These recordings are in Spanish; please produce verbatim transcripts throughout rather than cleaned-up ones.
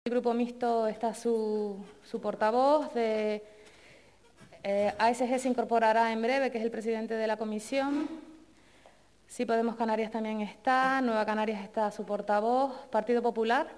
El Grupo Mixto está su, su portavoz. De eh, A S G se incorporará en breve, que es el presidente de la comisión. Sí Podemos Canarias también está. Nueva Canarias está su portavoz. Partido Popular.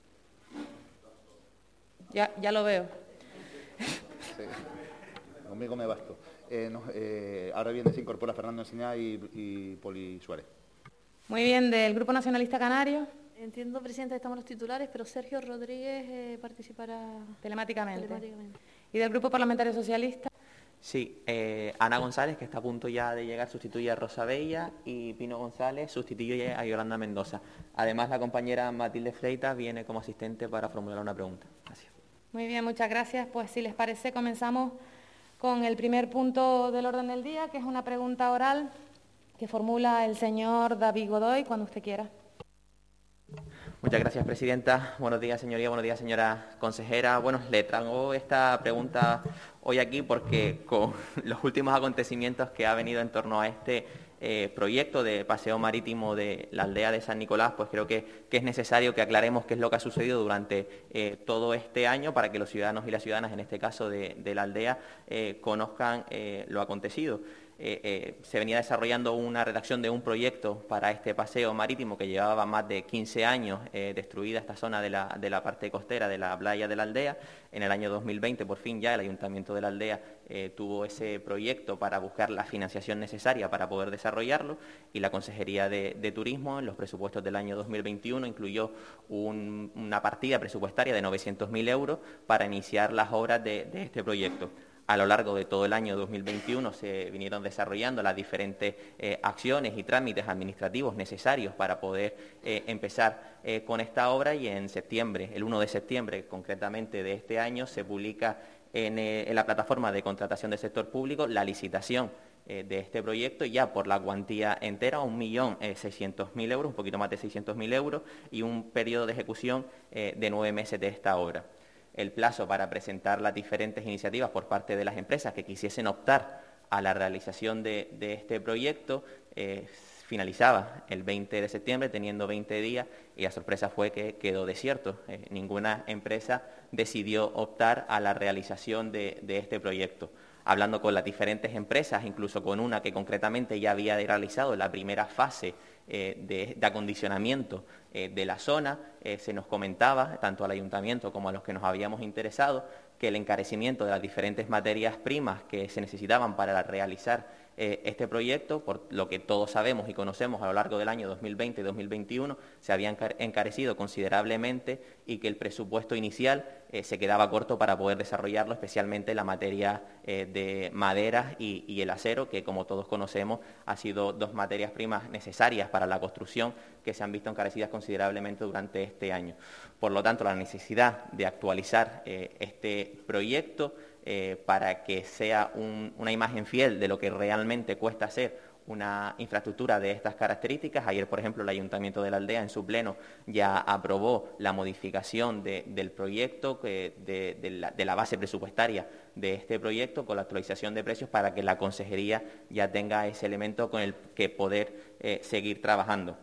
Ya, ya lo veo. Sí. Conmigo me basto. Eh, no, eh, ahora viene, se incorpora Fernando Enseñá y, y Poli Suárez. Muy bien, del Grupo Nacionalista Canario. Entiendo, Presidenta, que estamos los titulares, pero Sergio Rodríguez eh, participará telemáticamente. telemáticamente. ¿Y del Grupo Parlamentario Socialista? Sí, eh, Ana González, que está a punto ya de llegar, sustituye a Rosa Bella, y Pino González sustituye a Yolanda Mendoza. Además, la compañera Matilde Freitas viene como asistente para formular una pregunta. Gracias. Muy bien, muchas gracias. Pues si les parece, comenzamos con el primer punto del orden del día, que es una pregunta oral que formula el señor David Godoy, cuando usted quiera. Muchas gracias, Presidenta. Buenos días, señoría. Buenos días, señora consejera. Bueno, le traigo esta pregunta hoy aquí porque con los últimos acontecimientos que ha venido en torno a este eh, proyecto de paseo marítimo de la aldea de San Nicolás, pues creo que, que es necesario que aclaremos qué es lo que ha sucedido durante eh, todo este año para que los ciudadanos y las ciudadanas, en este caso de, de la aldea, eh, conozcan eh, lo acontecido. Eh, eh, se venía desarrollando una redacción de un proyecto para este paseo marítimo que llevaba más de quince años eh, destruida esta zona de la, de la parte costera de la playa de la aldea. En el año dos mil veinte, por fin ya el Ayuntamiento de la aldea eh, tuvo ese proyecto para buscar la financiación necesaria para poder desarrollarlo, y la Consejería de, de Turismo en los presupuestos del año dos mil veintiuno incluyó un, una partida presupuestaria de novecientos mil euros para iniciar las obras de, de este proyecto. A lo largo de todo el año dos mil veintiuno se vinieron desarrollando las diferentes eh, acciones y trámites administrativos necesarios para poder eh, empezar eh, con esta obra, y en septiembre, el uno de septiembre concretamente de este año, se publica en, eh, en la plataforma de contratación del sector público la licitación eh, de este proyecto, ya por la cuantía entera, un millón seiscientos mil euros, un poquito más de seiscientos mil euros, y un periodo de ejecución eh, de nueve meses de esta obra. El plazo para presentar las diferentes iniciativas por parte de las empresas que quisiesen optar a la realización de, de este proyecto eh, finalizaba el veinte de septiembre, teniendo veinte días, y la sorpresa fue que quedó desierto. Eh, ninguna empresa decidió optar a la realización de, de este proyecto. Hablando con las diferentes empresas, incluso con una que concretamente ya había realizado la primera fase eh, de, de acondicionamiento eh, de la zona, eh, se nos comentaba, tanto al Ayuntamiento como a los que nos habíamos interesado, que el encarecimiento de las diferentes materias primas que se necesitaban para realizar eh, este proyecto, por lo que todos sabemos y conocemos a lo largo del año dos mil veinte y dos mil veintiuno, se había encarecido considerablemente, y que el presupuesto inicial eh, se quedaba corto para poder desarrollarlo, especialmente la materia eh, de maderas y, y el acero, que como todos conocemos ha sido dos materias primas necesarias para la construcción que se han visto encarecidas considerablemente durante este año. Por lo tanto, la necesidad de actualizar eh, este proyecto eh, para que sea un, una imagen fiel de lo que realmente cuesta hacer una infraestructura de estas características. Ayer, por ejemplo, el Ayuntamiento de la aldea en su pleno ya aprobó la modificación de, del proyecto, que, de, de, la, de la base presupuestaria de este proyecto, con la actualización de precios, para que la Consejería ya tenga ese elemento con el que poder eh, seguir trabajando.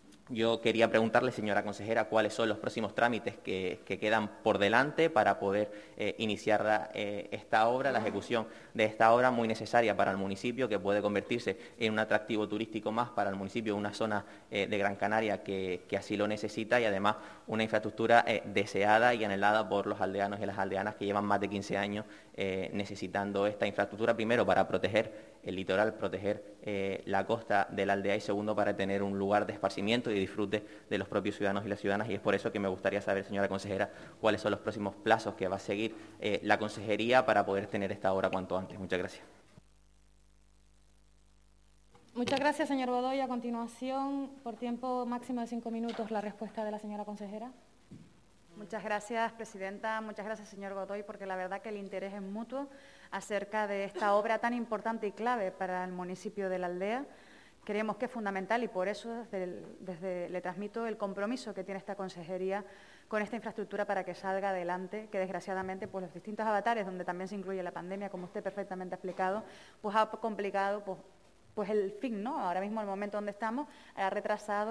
Yo quería preguntarle, señora consejera, cuáles son los próximos trámites que, que quedan por delante para poder eh, iniciar la, eh, esta obra, la ejecución de esta obra muy necesaria para el municipio, que puede convertirse en un atractivo turístico más para el municipio, una zona eh, de Gran Canaria que, que así lo necesita, y además una infraestructura eh, deseada y anhelada por los aldeanos y las aldeanas que llevan más de quince años eh, necesitando esta infraestructura, primero para proteger el litoral, proteger eh, la costa de la aldea, y segundo para tener un lugar de esparcimiento y de disfrute de los propios ciudadanos y las ciudadanas. Y es por eso que me gustaría saber, señora consejera, cuáles son los próximos plazos que va a seguir eh, la consejería para poder tener esta obra cuanto antes. Muchas gracias. Muchas gracias, señor Godoy. A continuación, por tiempo máximo de cinco minutos, la respuesta de la señora consejera. Muchas gracias, presidenta. Muchas gracias, señor Godoy, porque la verdad que el interés es mutuo acerca de esta obra tan importante y clave para el municipio de la aldea. Creemos que es fundamental, y por eso desde, el, desde le transmito el compromiso que tiene esta consejería con esta infraestructura para que salga adelante, que desgraciadamente pues, los distintos avatares, donde también se incluye la pandemia, como usted perfectamente ha explicado, pues ha complicado pues, pues el fin, ¿no? Ahora mismo, el momento donde estamos, ha retrasado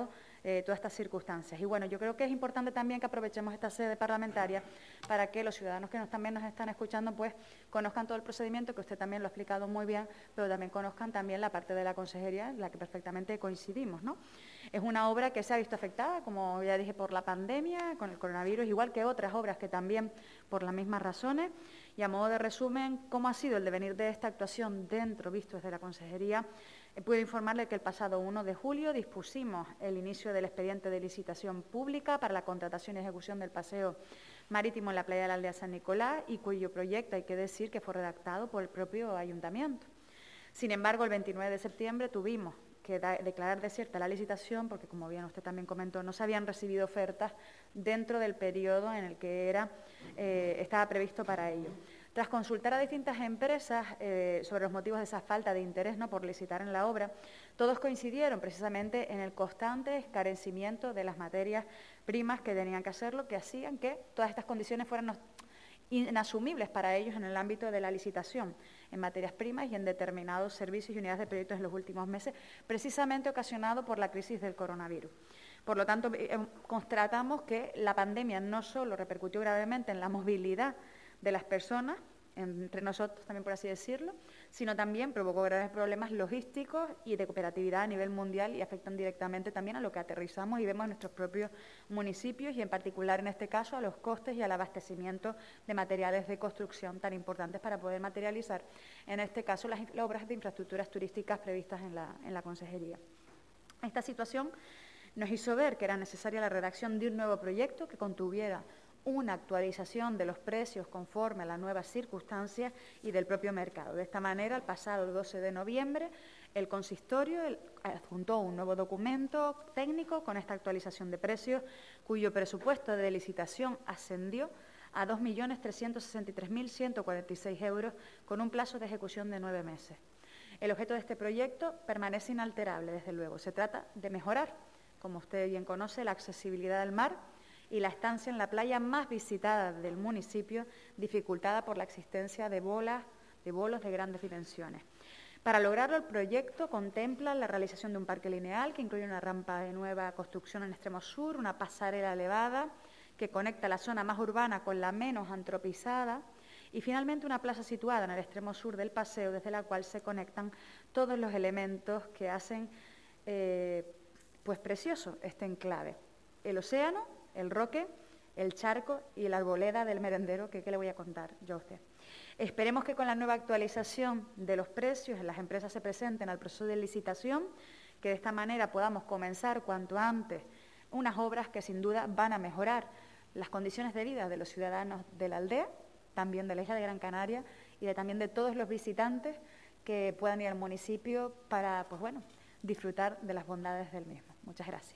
eh, todas estas circunstancias. Y bueno, yo creo que es importante también que aprovechemos esta sede parlamentaria para que los ciudadanos que nos, también nos están escuchando pues conozcan todo el procedimiento, que usted también lo ha explicado muy bien, pero también conozcan también la parte de la consejería en la que perfectamente coincidimos, ¿no? Es una obra que se ha visto afectada, como ya dije, por la pandemia, con el coronavirus, igual que otras obras que también por las mismas razones. Y a modo de resumen, ¿cómo ha sido el devenir de esta actuación dentro, visto desde la consejería? Eh, puedo informarle que el pasado uno de julio dispusimos el inicio del expediente de licitación pública para la contratación y ejecución del paseo marítimo en la playa de la Aldea San Nicolás, y cuyo proyecto hay que decir que fue redactado por el propio ayuntamiento. Sin embargo, el veintinueve de septiembre tuvimos que da, declarar desierta la licitación porque, como bien usted también comentó, no se habían recibido ofertas dentro del periodo en el que era, eh, estaba previsto para ello. Tras consultar a distintas empresas eh, sobre los motivos de esa falta de interés, ¿no?, por licitar en la obra, todos coincidieron precisamente en el constante escarecimiento de las materias primas que tenían que hacerlo, que hacían que todas estas condiciones fueran inasumibles para ellos en el ámbito de la licitación, en materias primas y en determinados servicios y unidades de proyectos en los últimos meses, precisamente ocasionado por la crisis del coronavirus. Por lo tanto, eh, constatamos que la pandemia no solo repercutió gravemente en la movilidad de las personas, entre nosotros también por así decirlo, sino también provocó graves problemas logísticos y de cooperatividad a nivel mundial y afectan directamente también a lo que aterrizamos y vemos en nuestros propios municipios y en particular en este caso a los costes y al abastecimiento de materiales de construcción tan importantes para poder materializar en este caso las, las obras de infraestructuras turísticas previstas en la, en la consejería. Esta situación nos hizo ver que era necesaria la redacción de un nuevo proyecto que contuviera una actualización de los precios conforme a las nuevas circunstancias y del propio mercado. De esta manera, el pasado doce de noviembre, el consistorio el, adjuntó un nuevo documento técnico con esta actualización de precios, cuyo presupuesto de licitación ascendió a dos millones trescientos sesenta y tres mil ciento cuarenta y seis euros, con un plazo de ejecución de nueve meses. El objeto de este proyecto permanece inalterable, desde luego. Se trata de mejorar, como usted bien conoce, la accesibilidad al mar y la estancia en la playa más visitada del municipio, dificultada por la existencia de bolas, de bolos de grandes dimensiones. Para lograrlo, el proyecto contempla la realización de un parque lineal que incluye una rampa de nueva construcción en el extremo sur, una pasarela elevada que conecta la zona más urbana con la menos antropizada y finalmente una plaza situada en el extremo sur del paseo, desde la cual se conectan todos los elementos que hacen eh, pues precioso este enclave. El océano, el roque, el charco y la arboleda del merendero, que, que le voy a contar yo a usted. Esperemos que con la nueva actualización de los precios las empresas se presenten al proceso de licitación, que de esta manera podamos comenzar cuanto antes unas obras que sin duda van a mejorar las condiciones de vida de los ciudadanos de la aldea, también de la isla de Gran Canaria y de, también de todos los visitantes que puedan ir al municipio para, pues bueno, disfrutar de las bondades del mismo. Muchas gracias.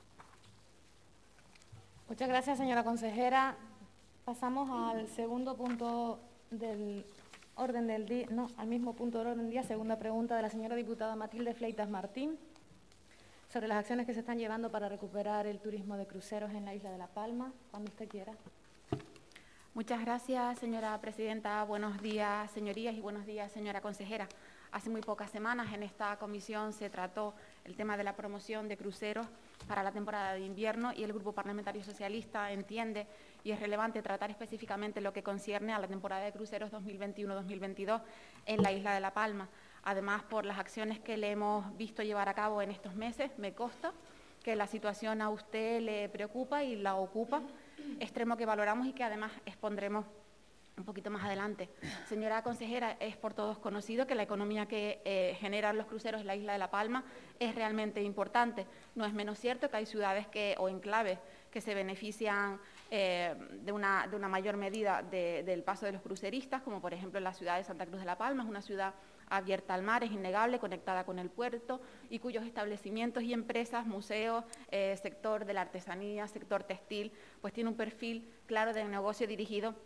Muchas gracias, señora consejera. Pasamos al segundo punto del orden del día, no, al mismo punto del orden del día, segunda pregunta de la señora diputada Matilde Fleitas Martín, sobre las acciones que se están llevando para recuperar el turismo de cruceros en la isla de La Palma. Cuando usted quiera. Muchas gracias, señora presidenta. Buenos días, señorías, y buenos días, señora consejera. Hace muy pocas semanas en esta comisión se trató el tema de la promoción de cruceros para la temporada de invierno y el Grupo Parlamentario Socialista entiende y es relevante tratar específicamente lo que concierne a la temporada de cruceros dos mil veintiuno dos mil veintidós en la isla de La Palma. Además, por las acciones que le hemos visto llevar a cabo en estos meses, me consta que la situación a usted le preocupa y la ocupa, extremo que valoramos y que además expondremos un poquito más adelante. Señora consejera, es por todos conocido que la economía que eh, generan los cruceros en la isla de La Palma es realmente importante. No es menos cierto que hay ciudades que, o enclaves que se benefician eh, de, una, de una mayor medida de, del paso de los cruceristas, como por ejemplo la ciudad de Santa Cruz de La Palma, es una ciudad abierta al mar, es innegable, conectada con el puerto y cuyos establecimientos y empresas, museos, eh, sector de la artesanía, sector textil, pues tiene un perfil claro de negocio dirigido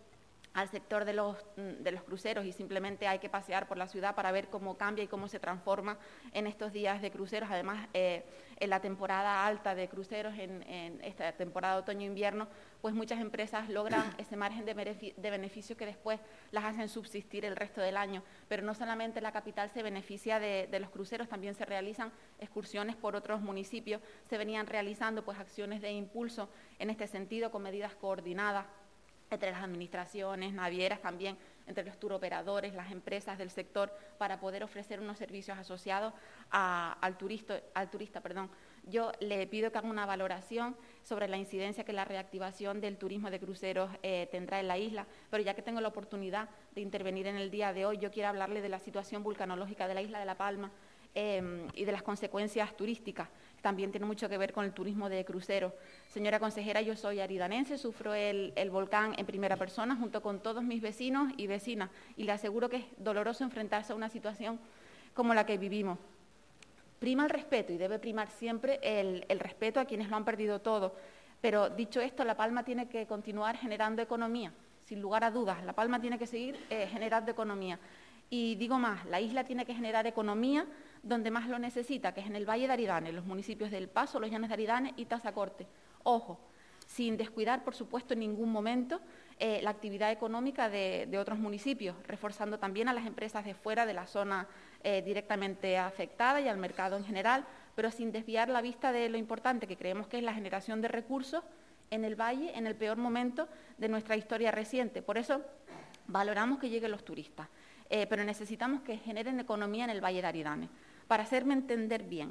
al sector de los, de los cruceros y simplemente hay que pasear por la ciudad para ver cómo cambia y cómo se transforma en estos días de cruceros. Además, eh, en la temporada alta de cruceros, en, en esta temporada otoño-invierno, pues muchas empresas logran ese margen de, de beneficio que después las hacen subsistir el resto del año. Pero no solamente la capital se beneficia de, de los cruceros, también se realizan excursiones por otros municipios, se venían realizando pues acciones de impulso en este sentido con medidas coordinadas entre las administraciones, navieras también, entre los turoperadores, las empresas del sector, para poder ofrecer unos servicios asociados a, al, turista, al turista. Perdón. Yo le pido que haga una valoración sobre la incidencia que la reactivación del turismo de cruceros eh, tendrá en la isla, pero ya que tengo la oportunidad de intervenir en el día de hoy, yo quiero hablarle de la situación vulcanológica de la isla de La Palma eh, y de las consecuencias turísticas. También tiene mucho que ver con el turismo de cruceros. Señora consejera, yo soy aridanense, sufro el, el volcán en primera persona junto con todos mis vecinos y vecinas y le aseguro que es doloroso enfrentarse a una situación como la que vivimos. Prima el respeto y debe primar siempre el, el respeto a quienes lo han perdido todo. Pero dicho esto, La Palma tiene que continuar generando economía, sin lugar a dudas. La Palma tiene que seguir eh, generando economía. Y digo más, la isla tiene que generar economía donde más lo necesita, que es en el Valle de Aridane, los municipios del Paso, Los Llanos de Aridane y Tazacorte. Ojo, sin descuidar, por supuesto, en ningún momento eh, la actividad económica de, de otros municipios, reforzando también a las empresas de fuera de la zona eh, directamente afectada y al mercado en general, pero sin desviar la vista de lo importante que creemos que es la generación de recursos en el Valle en el peor momento de nuestra historia reciente. Por eso valoramos que lleguen los turistas, eh, pero necesitamos que generen economía en el Valle de Aridane. Para hacerme entender bien,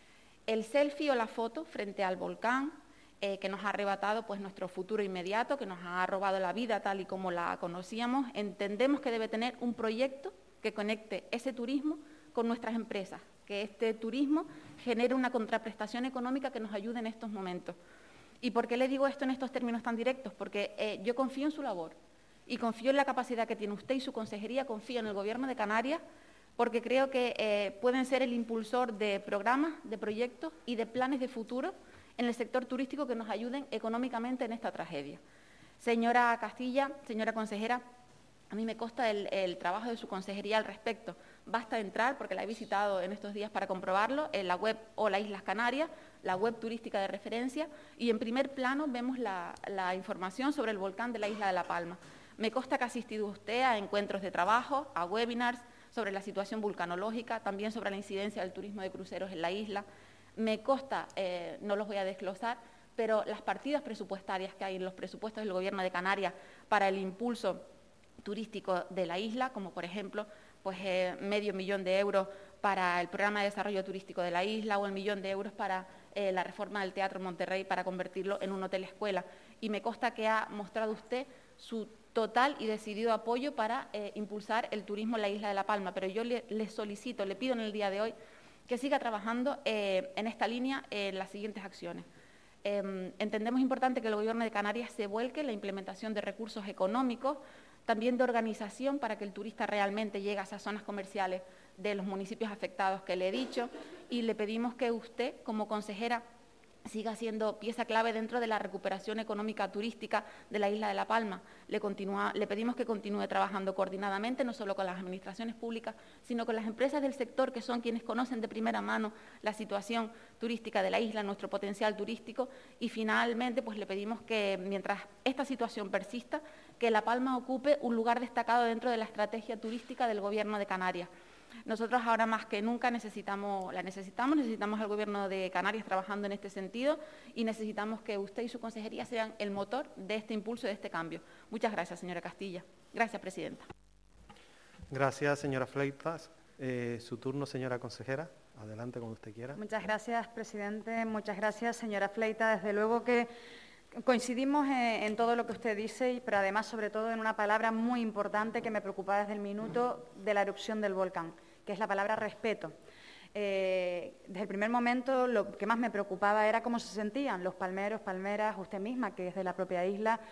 el selfie o la foto frente al volcán eh, que nos ha arrebatado pues, nuestro futuro inmediato, que nos ha robado la vida tal y como la conocíamos, entendemos que debe tener un proyecto que conecte ese turismo con nuestras empresas, que este turismo genere una contraprestación económica que nos ayude en estos momentos. ¿Y por qué le digo esto en estos términos tan directos? Porque eh, yo confío en su labor y confío en la capacidad que tiene usted y su consejería, confío en el Gobierno de Canarias, porque creo que eh, pueden ser el impulsor de programas, de proyectos y de planes de futuro en el sector turístico que nos ayuden económicamente en esta tragedia. Señora Castilla, señora consejera, a mí me consta el, el trabajo de su consejería al respecto. Basta entrar, porque la he visitado en estos días para comprobarlo, en la web Hola Islas Canarias, la web turística de referencia, y en primer plano vemos la, la información sobre el volcán de la isla de La Palma. Me consta que ha asistido usted a encuentros de trabajo, a webinars sobre la situación vulcanológica, también sobre la incidencia del turismo de cruceros en la isla. Me consta, eh, no los voy a desglosar, pero las partidas presupuestarias que hay en los presupuestos del Gobierno de Canarias para el impulso turístico de la isla, como por ejemplo pues, eh, medio millón de euros para el programa de desarrollo turístico de la isla o el millón de euros para eh, la reforma del Teatro Monterrey para convertirlo en un hotel escuela. Y me consta que ha mostrado usted su total y decidido apoyo para eh, impulsar el turismo en la isla de La Palma, pero yo le, le solicito, le pido en el día de hoy que siga trabajando eh, en esta línea en eh, las siguientes acciones. Eh, entendemos importante que el Gobierno de Canarias se vuelque en la implementación de recursos económicos, también de organización para que el turista realmente llegue a esas zonas comerciales de los municipios afectados que le he dicho, y le pedimos que usted, como consejera, siga siendo pieza clave dentro de la recuperación económica turística de la isla de La Palma. Le, continúa, le pedimos que continúe trabajando coordinadamente, no solo con las administraciones públicas, sino con las empresas del sector, que son quienes conocen de primera mano la situación turística de la isla, nuestro potencial turístico, y finalmente pues le pedimos que, mientras esta situación persista, que La Palma ocupe un lugar destacado dentro de la estrategia turística del Gobierno de Canarias. Nosotros ahora más que nunca necesitamos, la necesitamos, necesitamos al Gobierno de Canarias trabajando en este sentido y necesitamos que usted y su consejería sean el motor de este impulso, de este cambio. Muchas gracias, señora Castilla. Gracias, presidenta. Gracias, señora Fleitas. Eh, su turno, señora consejera. Adelante, como usted quiera. Muchas gracias, presidente. Muchas gracias, señora Fleitas. Desde luego que coincidimos en, en todo lo que usted dice, pero además, sobre todo, en una palabra muy importante que me preocupa desde el minuto de la erupción del volcán, que es la palabra respeto. Eh, desde el primer momento lo que más me preocupaba era cómo se sentían los palmeros, palmeras, usted misma, que es de la propia isla,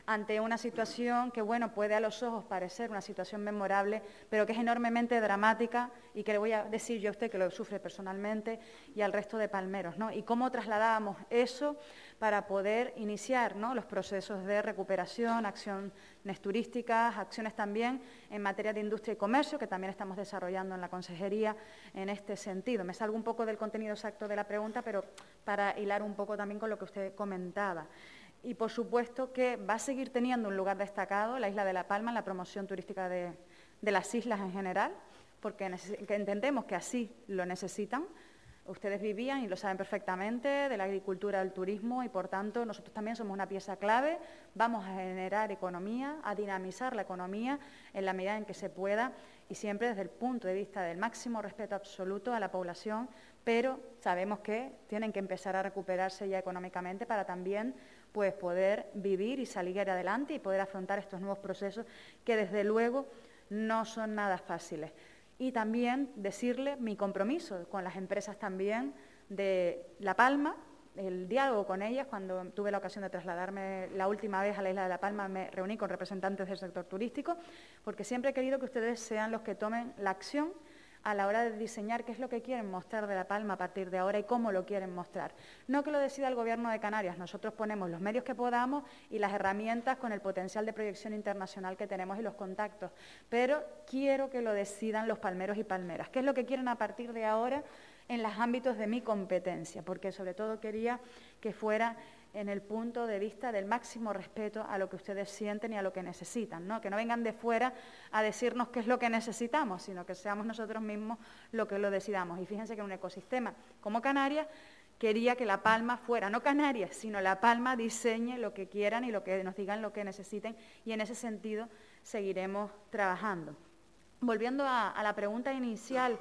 ante una situación que, bueno, puede a los ojos parecer una situación memorable, pero que es enormemente dramática y que le voy a decir yo a usted que lo sufre personalmente y al resto de palmeros, ¿no? Y cómo trasladábamos eso para poder iniciar, ¿no?, los procesos de recuperación, acciones turísticas, acciones también en materia de industria y comercio, que también estamos desarrollando en la Consejería en este sentido. Me salgo un poco del contenido exacto de la pregunta, pero para hilar un poco también con lo que usted comentaba. Y, por supuesto, que va a seguir teniendo un lugar destacado la isla de La Palma en la promoción turística de, de las islas en general, porque que entendemos que así lo necesitan. Ustedes vivían, y lo saben perfectamente, de la agricultura, del turismo, y, por tanto, nosotros también somos una pieza clave. Vamos a generar economía, a dinamizar la economía en la medida en que se pueda, y siempre desde el punto de vista del máximo respeto absoluto a la población, pero sabemos que tienen que empezar a recuperarse ya económicamente para también pues poder vivir y salir adelante y poder afrontar estos nuevos procesos que, desde luego, no son nada fáciles. Y también decirle mi compromiso con las empresas también de La Palma, el diálogo con ellas. Cuando tuve la ocasión de trasladarme la última vez a la isla de La Palma, me reuní con representantes del sector turístico, porque siempre he querido que ustedes sean los que tomen la acción a la hora de diseñar qué es lo que quieren mostrar de La Palma a partir de ahora y cómo lo quieren mostrar. No que lo decida el Gobierno de Canarias, nosotros ponemos los medios que podamos y las herramientas con el potencial de proyección internacional que tenemos y los contactos, pero quiero que lo decidan los palmeros y palmeras. ¿Qué es lo que quieren a partir de ahora en los ámbitos de mi competencia? Porque sobre todo quería que fuera en el punto de vista del máximo respeto a lo que ustedes sienten y a lo que necesitan, ¿no? Que no vengan de fuera a decirnos qué es lo que necesitamos, sino que seamos nosotros mismos lo que lo decidamos. Y fíjense que en un ecosistema como Canarias, quería que La Palma fuera, no Canarias, sino La Palma diseñe lo que quieran y lo que nos digan lo que necesiten, y en ese sentido seguiremos trabajando. Volviendo a, a la pregunta inicial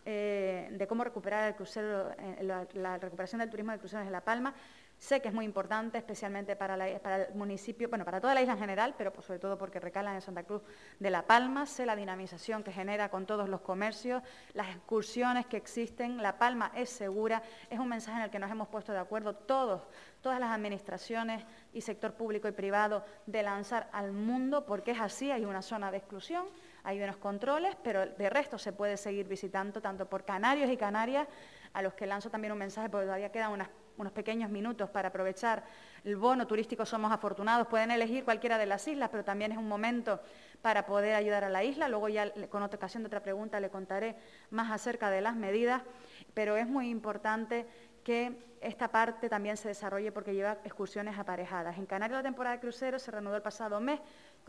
eh, de cómo recuperar el crucero, eh, la, la recuperación del turismo de cruceros en La Palma, sé que es muy importante, especialmente para, la, para el municipio, bueno, para toda la isla en general, pero pues sobre todo porque recalan en Santa Cruz de La Palma. Sé la dinamización que genera con todos los comercios, las excursiones que existen. La Palma es segura, es un mensaje en el que nos hemos puesto de acuerdo todos, todas las administraciones y sector público y privado, de lanzar al mundo, porque es así. Hay una zona de exclusión, hay unos controles, pero de resto se puede seguir visitando tanto por canarios y canarias, a los que lanzo también un mensaje, porque todavía quedan unas unos pequeños minutos para aprovechar el bono turístico Somos Afortunados. Pueden elegir cualquiera de las islas, pero también es un momento para poder ayudar a la isla. Luego ya con otra ocasión de otra pregunta le contaré más acerca de las medidas, pero es muy importante que esta parte también se desarrolle porque lleva excursiones aparejadas. En Canarias la temporada de cruceros se reanudó el pasado mes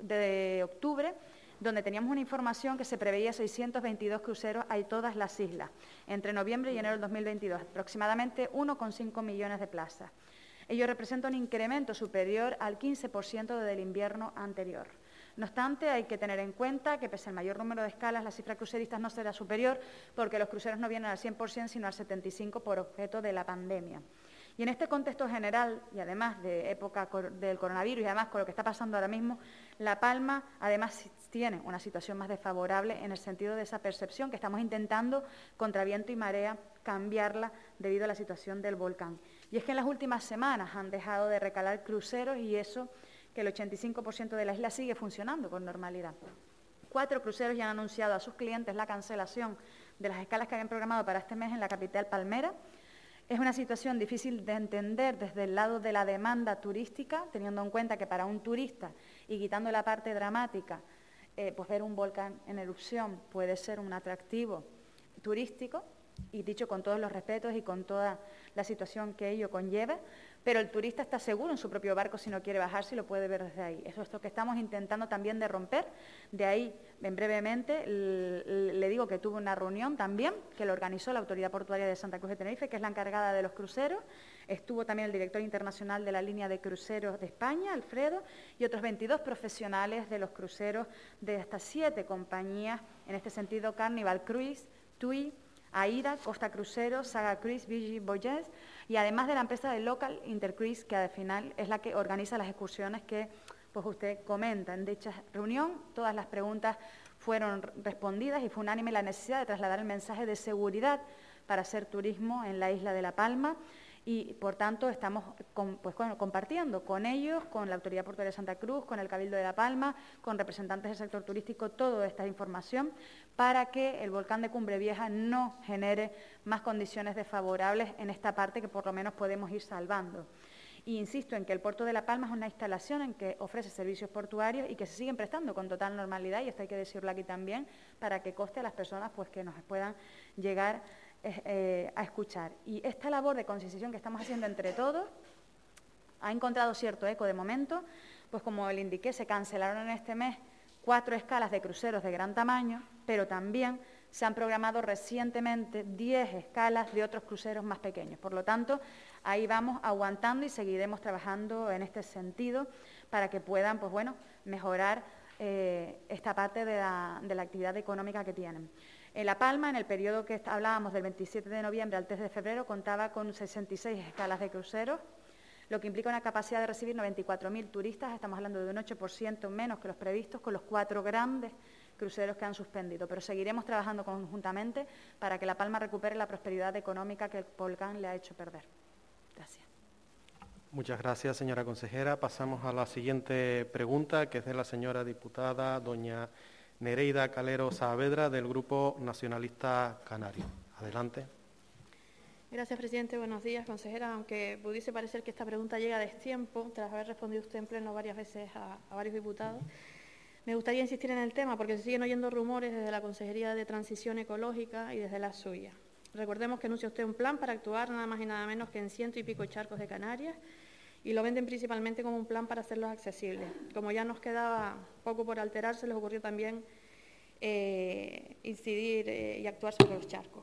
de octubre, donde teníamos una información que se preveía seiscientos veintidós cruceros a todas las islas, entre noviembre y enero del dos mil veintidós, aproximadamente uno coma cinco millones de plazas. Ello representa un incremento superior al quince por ciento del invierno anterior. No obstante, hay que tener en cuenta que, pese al mayor número de escalas, la cifra de cruceristas no será superior, porque los cruceros no vienen al cien por ciento, sino al setenta y cinco por ciento por objeto de la pandemia. Y en este contexto general, y además de época del coronavirus, y además con lo que está pasando ahora mismo, La Palma además tiene una situación más desfavorable en el sentido de esa percepción que estamos intentando, contra viento y marea, cambiarla debido a la situación del volcán. Y es que en las últimas semanas han dejado de recalar cruceros, y eso que el ochenta y cinco por ciento de la isla sigue funcionando con normalidad. Cuatro cruceros ya han anunciado a sus clientes la cancelación de las escalas que habían programado para este mes en la capital palmera. Es una situación difícil de entender desde el lado de la demanda turística, teniendo en cuenta que para un turista, y quitando la parte dramática, eh, pues ver un volcán en erupción puede ser un atractivo turístico, y dicho con todos los respetos y con toda la situación que ello conlleva, pero el turista está seguro en su propio barco si no quiere bajarse y lo puede ver desde ahí. Eso es lo que estamos intentando también de romper. De ahí, en brevemente, le digo que tuve una reunión también que lo organizó la Autoridad Portuaria de Santa Cruz de Tenerife, que es la encargada de los cruceros. Estuvo también el director internacional de la línea de cruceros de España, Alfredo, y otros veintidós profesionales de los cruceros de hasta siete compañías, en este sentido Carnival Cruise, TUI, AIDA, Costa Cruceros, Saga Cruise, Vigie Voyages, y además de la empresa de Local Intercruise, que al final es la que organiza las excursiones que pues usted comenta. En dicha reunión todas las preguntas fueron respondidas y fue unánime la necesidad de trasladar el mensaje de seguridad para hacer turismo en la isla de La Palma, Y, por tanto, estamos con, pues, con, compartiendo con ellos, con la Autoridad Portuaria de Santa Cruz, con el Cabildo de La Palma, con representantes del sector turístico, toda esta información para que el volcán de Cumbre Vieja no genere más condiciones desfavorables en esta parte que por lo menos podemos ir salvando. Y insisto en que el puerto de La Palma es una instalación en que ofrece servicios portuarios y que se siguen prestando con total normalidad, y esto hay que decirlo aquí también, para que coste a las personas pues, que nos puedan llegar eh, eh, a escuchar. Y esta labor de concienciación que estamos haciendo entre todos ha encontrado cierto eco de momento, pues como le indiqué, se cancelaron en este mes cuatro escalas de cruceros de gran tamaño, pero también se han programado recientemente diez escalas de otros cruceros más pequeños. Por lo tanto, ahí vamos aguantando y seguiremos trabajando en este sentido para que puedan, pues bueno, mejorar eh, esta parte de la, de la actividad económica que tienen. En La Palma, en el periodo que hablábamos del veintisiete de noviembre al tres de febrero, contaba con sesenta y seis escalas de cruceros, lo que implica una capacidad de recibir noventa y cuatro mil turistas. Estamos hablando de un ocho por ciento menos que los previstos con los cuatro grandes cruceros que han suspendido, pero seguiremos trabajando conjuntamente para que La Palma recupere la prosperidad económica que el volcán le ha hecho perder. Gracias. Muchas gracias, señora consejera. Pasamos a la siguiente pregunta, que es de la señora diputada doña Nereida Calero Saavedra, del Grupo Nacionalista Canario. Adelante. Gracias, presidente. Buenos días, consejera. Aunque pudiese parecer que esta pregunta llega a destiempo, tras haber respondido usted en pleno varias veces a, a varios diputados, me gustaría insistir en el tema porque se siguen oyendo rumores desde la Consejería de Transición Ecológica y desde la suya. Recordemos que anuncia usted un plan para actuar nada más y nada menos que en ciento y pico charcos de Canarias y lo venden principalmente como un plan para hacerlos accesibles. Como ya nos quedaba poco por alterar, se les ocurrió también eh, incidir eh, y actuar sobre los charcos.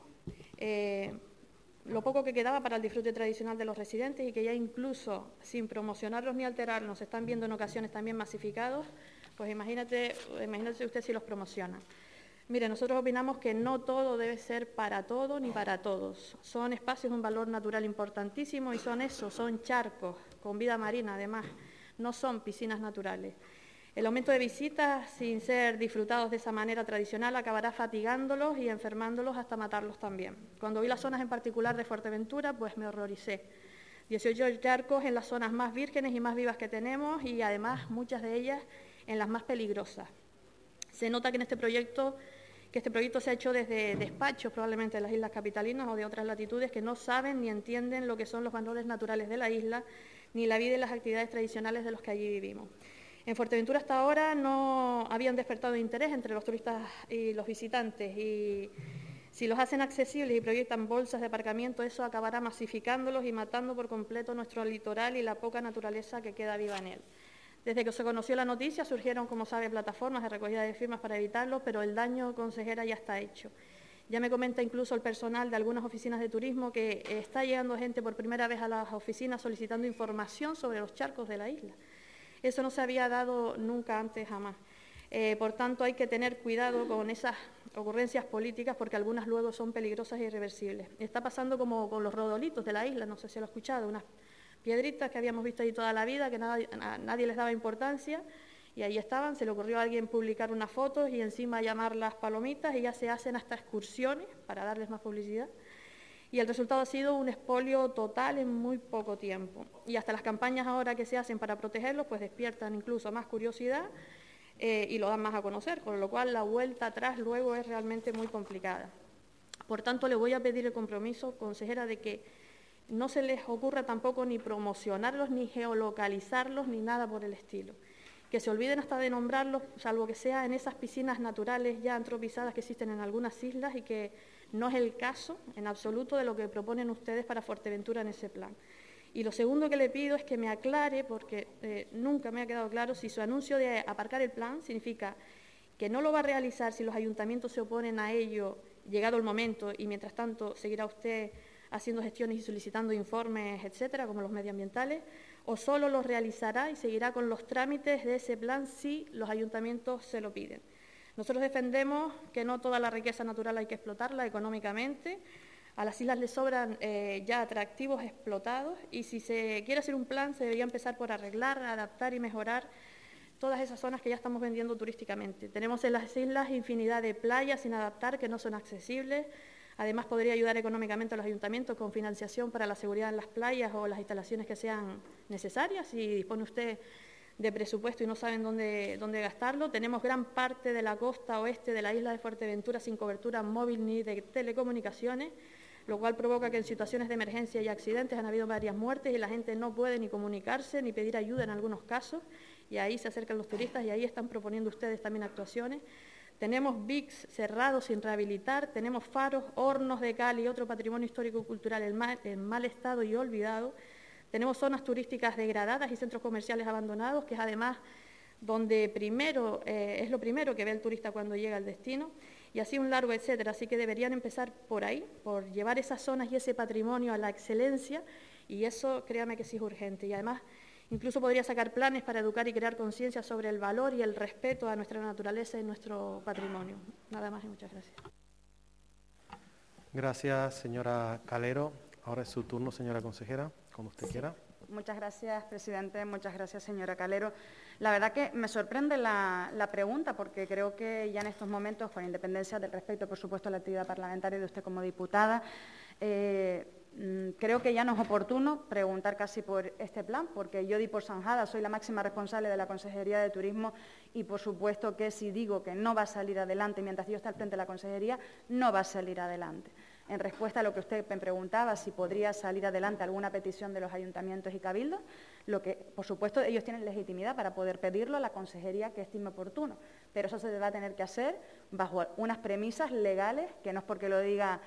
Eh, lo poco que quedaba para el disfrute tradicional de los residentes y que ya incluso sin promocionarlos ni alterarlos se están viendo en ocasiones también masificados, pues imagínate, imagínate usted si los promociona. Mire, nosotros opinamos que no todo debe ser para todo ni para todos. Son espacios de un valor natural importantísimo y son eso, son charcos con vida marina además, no son piscinas naturales. El aumento de visitas sin ser disfrutados de esa manera tradicional acabará fatigándolos y enfermándolos hasta matarlos también. Cuando vi las zonas en particular de Fuerteventura, pues me horroricé. dieciocho charcos en las zonas más vírgenes y más vivas que tenemos y además muchas de ellas en las más peligrosas. Se nota que en este proyecto, que este proyecto se ha hecho desde despachos probablemente de las islas capitalinas o de otras latitudes que no saben ni entienden lo que son los valores naturales de la isla, ni la vida y las actividades tradicionales de los que allí vivimos. En Fuerteventura hasta ahora no habían despertado interés entre los turistas y los visitantes y si los hacen accesibles y proyectan bolsas de aparcamiento, eso acabará masificándolos y matando por completo nuestro litoral y la poca naturaleza que queda viva en él. Desde que se conoció la noticia surgieron, como sabe, plataformas de recogida de firmas para evitarlo, pero el daño, consejera, ya está hecho. Ya me comenta incluso el personal de algunas oficinas de turismo que está llegando gente por primera vez a las oficinas solicitando información sobre los charcos de la isla. Eso no se había dado nunca antes, jamás. Eh, por tanto, hay que tener cuidado con esas ocurrencias políticas porque algunas luego son peligrosas e irreversibles. Está pasando como con los rodolitos de la isla, no sé si lo ha escuchado, unas piedritas que habíamos visto ahí toda la vida, que nada, a nadie les daba importancia, y ahí estaban, se le ocurrió a alguien publicar unas fotos y encima llamarlas palomitas, y ya se hacen hasta excursiones para darles más publicidad, y el resultado ha sido un expolio total en muy poco tiempo. Y hasta las campañas ahora que se hacen para protegerlos, pues despiertan incluso más curiosidad eh, y lo dan más a conocer, con lo cual la vuelta atrás luego es realmente muy complicada. Por tanto, le voy a pedir el compromiso, consejera, de que no se les ocurra tampoco ni promocionarlos, ni geolocalizarlos, ni nada por el estilo. Que se olviden hasta de nombrarlos, salvo que sea en esas piscinas naturales ya antropizadas que existen en algunas islas y que no es el caso en absoluto de lo que proponen ustedes para Fuerteventura en ese plan. Y lo segundo que le pido es que me aclare, porque eh, nunca me ha quedado claro si su anuncio de aparcar el plan significa que no lo va a realizar si los ayuntamientos se oponen a ello, llegado el momento, y mientras tanto seguirá usted haciendo gestiones y solicitando informes, etcétera, como los medioambientales, o solo los realizará y seguirá con los trámites de ese plan si los ayuntamientos se lo piden. Nosotros defendemos que no toda la riqueza natural hay que explotarla económicamente. A las islas les sobran eh, ya atractivos explotados y si se quiere hacer un plan se debería empezar por arreglar, adaptar y mejorar todas esas zonas que ya estamos vendiendo turísticamente. Tenemos en las islas infinidad de playas sin adaptar que no son accesibles. Además, podría ayudar económicamente a los ayuntamientos con financiación para la seguridad en las playas o las instalaciones que sean necesarias. Si dispone usted de presupuesto y no saben dónde, dónde gastarlo, tenemos gran parte de la costa oeste de la isla de Fuerteventura sin cobertura móvil ni de telecomunicaciones, lo cual provoca que en situaciones de emergencia y accidentes han habido varias muertes y la gente no puede ni comunicarse ni pedir ayuda en algunos casos, y ahí se acercan los turistas y ahí están proponiendo ustedes también actuaciones. Tenemos V I Cs cerrados sin rehabilitar, tenemos faros, hornos de cal y otro patrimonio histórico-cultural en mal, en mal estado y olvidado. Tenemos zonas turísticas degradadas y centros comerciales abandonados, que es además donde primero, eh, es lo primero que ve el turista cuando llega al destino, y así un largo etcétera. Así que deberían empezar por ahí, por llevar esas zonas y ese patrimonio a la excelencia, y eso créame que sí es urgente. Y además incluso podría sacar planes para educar y crear conciencia sobre el valor y el respeto a nuestra naturaleza y nuestro patrimonio. Nada más y muchas gracias. Gracias, señora Calero. Ahora es su turno, señora consejera, cuando usted Sí. quiera. Muchas gracias, presidente. Muchas gracias, señora Calero. La verdad que me sorprende la, la pregunta, porque creo que ya en estos momentos, con independencia del respeto, por supuesto, a la actividad parlamentaria de usted como diputada, eh, creo que ya no es oportuno preguntar casi por este plan, porque yo di por zanjada, soy la máxima responsable de la Consejería de Turismo y, por supuesto, que si digo que no va a salir adelante mientras yo esté al frente de la Consejería, no va a salir adelante. En respuesta a lo que usted me preguntaba, si podría salir adelante alguna petición de los ayuntamientos y cabildos, lo que, por supuesto, ellos tienen legitimidad para poder pedirlo a la Consejería que estime oportuno, pero eso se va a tener que hacer bajo unas premisas legales, que no es porque lo diga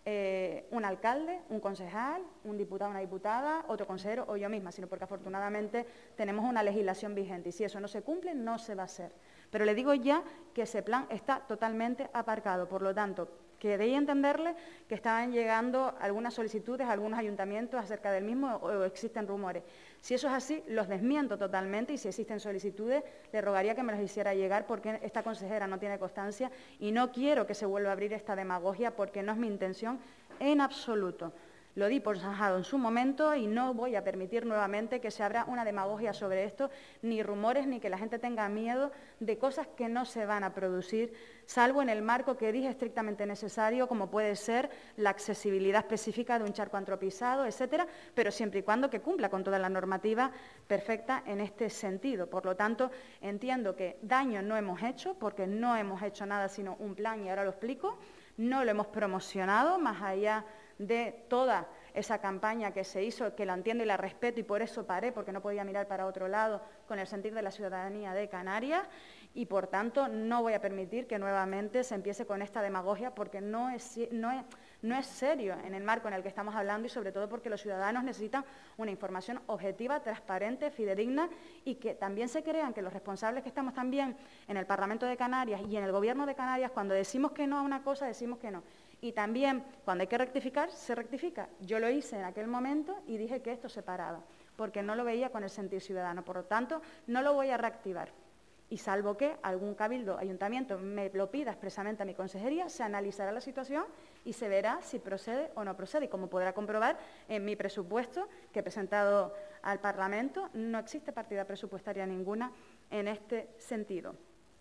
Eh, un alcalde, un concejal, un diputado, una diputada, otro consejero o yo misma, sino porque afortunadamente tenemos una legislación vigente y si eso no se cumple, no se va a hacer. Pero le digo ya que ese plan está totalmente aparcado, por lo tanto, queréis entenderle que estaban llegando algunas solicitudes a algunos ayuntamientos acerca del mismo o, o existen rumores. Si eso es así, los desmiento totalmente y si existen solicitudes, le rogaría que me las hiciera llegar porque esta consejera no tiene constancia y no quiero que se vuelva a abrir esta demagogia porque no es mi intención en absoluto. Lo di por zanjado en su momento y no voy a permitir nuevamente que se abra una demagogia sobre esto, ni rumores, ni que la gente tenga miedo de cosas que no se van a producir, salvo en el marco que dije estrictamente necesario, como puede ser la accesibilidad específica de un charco antropizado, etcétera, pero siempre y cuando que cumpla con toda la normativa perfecta en este sentido. Por lo tanto, entiendo que daño no hemos hecho, porque no hemos hecho nada sino un plan, y ahora lo explico, no lo hemos promocionado, más allá de toda esa campaña que se hizo, que la entiendo y la respeto y por eso paré, porque no podía mirar para otro lado con el sentir de la ciudadanía de Canarias y, por tanto, no voy a permitir que nuevamente se empiece con esta demagogia porque no es, no es, no es serio en el marco en el que estamos hablando y, sobre todo, porque los ciudadanos necesitan una información objetiva, transparente, fidedigna y que también se crean que los responsables que estamos también en el Parlamento de Canarias y en el Gobierno de Canarias, cuando decimos que no a una cosa, decimos que no. Y también, cuando hay que rectificar, se rectifica. Yo lo hice en aquel momento y dije que esto se paraba, porque no lo veía con el sentir ciudadano. Por lo tanto, no lo voy a reactivar. Y salvo que algún cabildo, ayuntamiento, me lo pida expresamente a mi consejería, se analizará la situación y se verá si procede o no procede. Y como podrá comprobar, en mi presupuesto que he presentado al Parlamento, no existe partida presupuestaria ninguna en este sentido.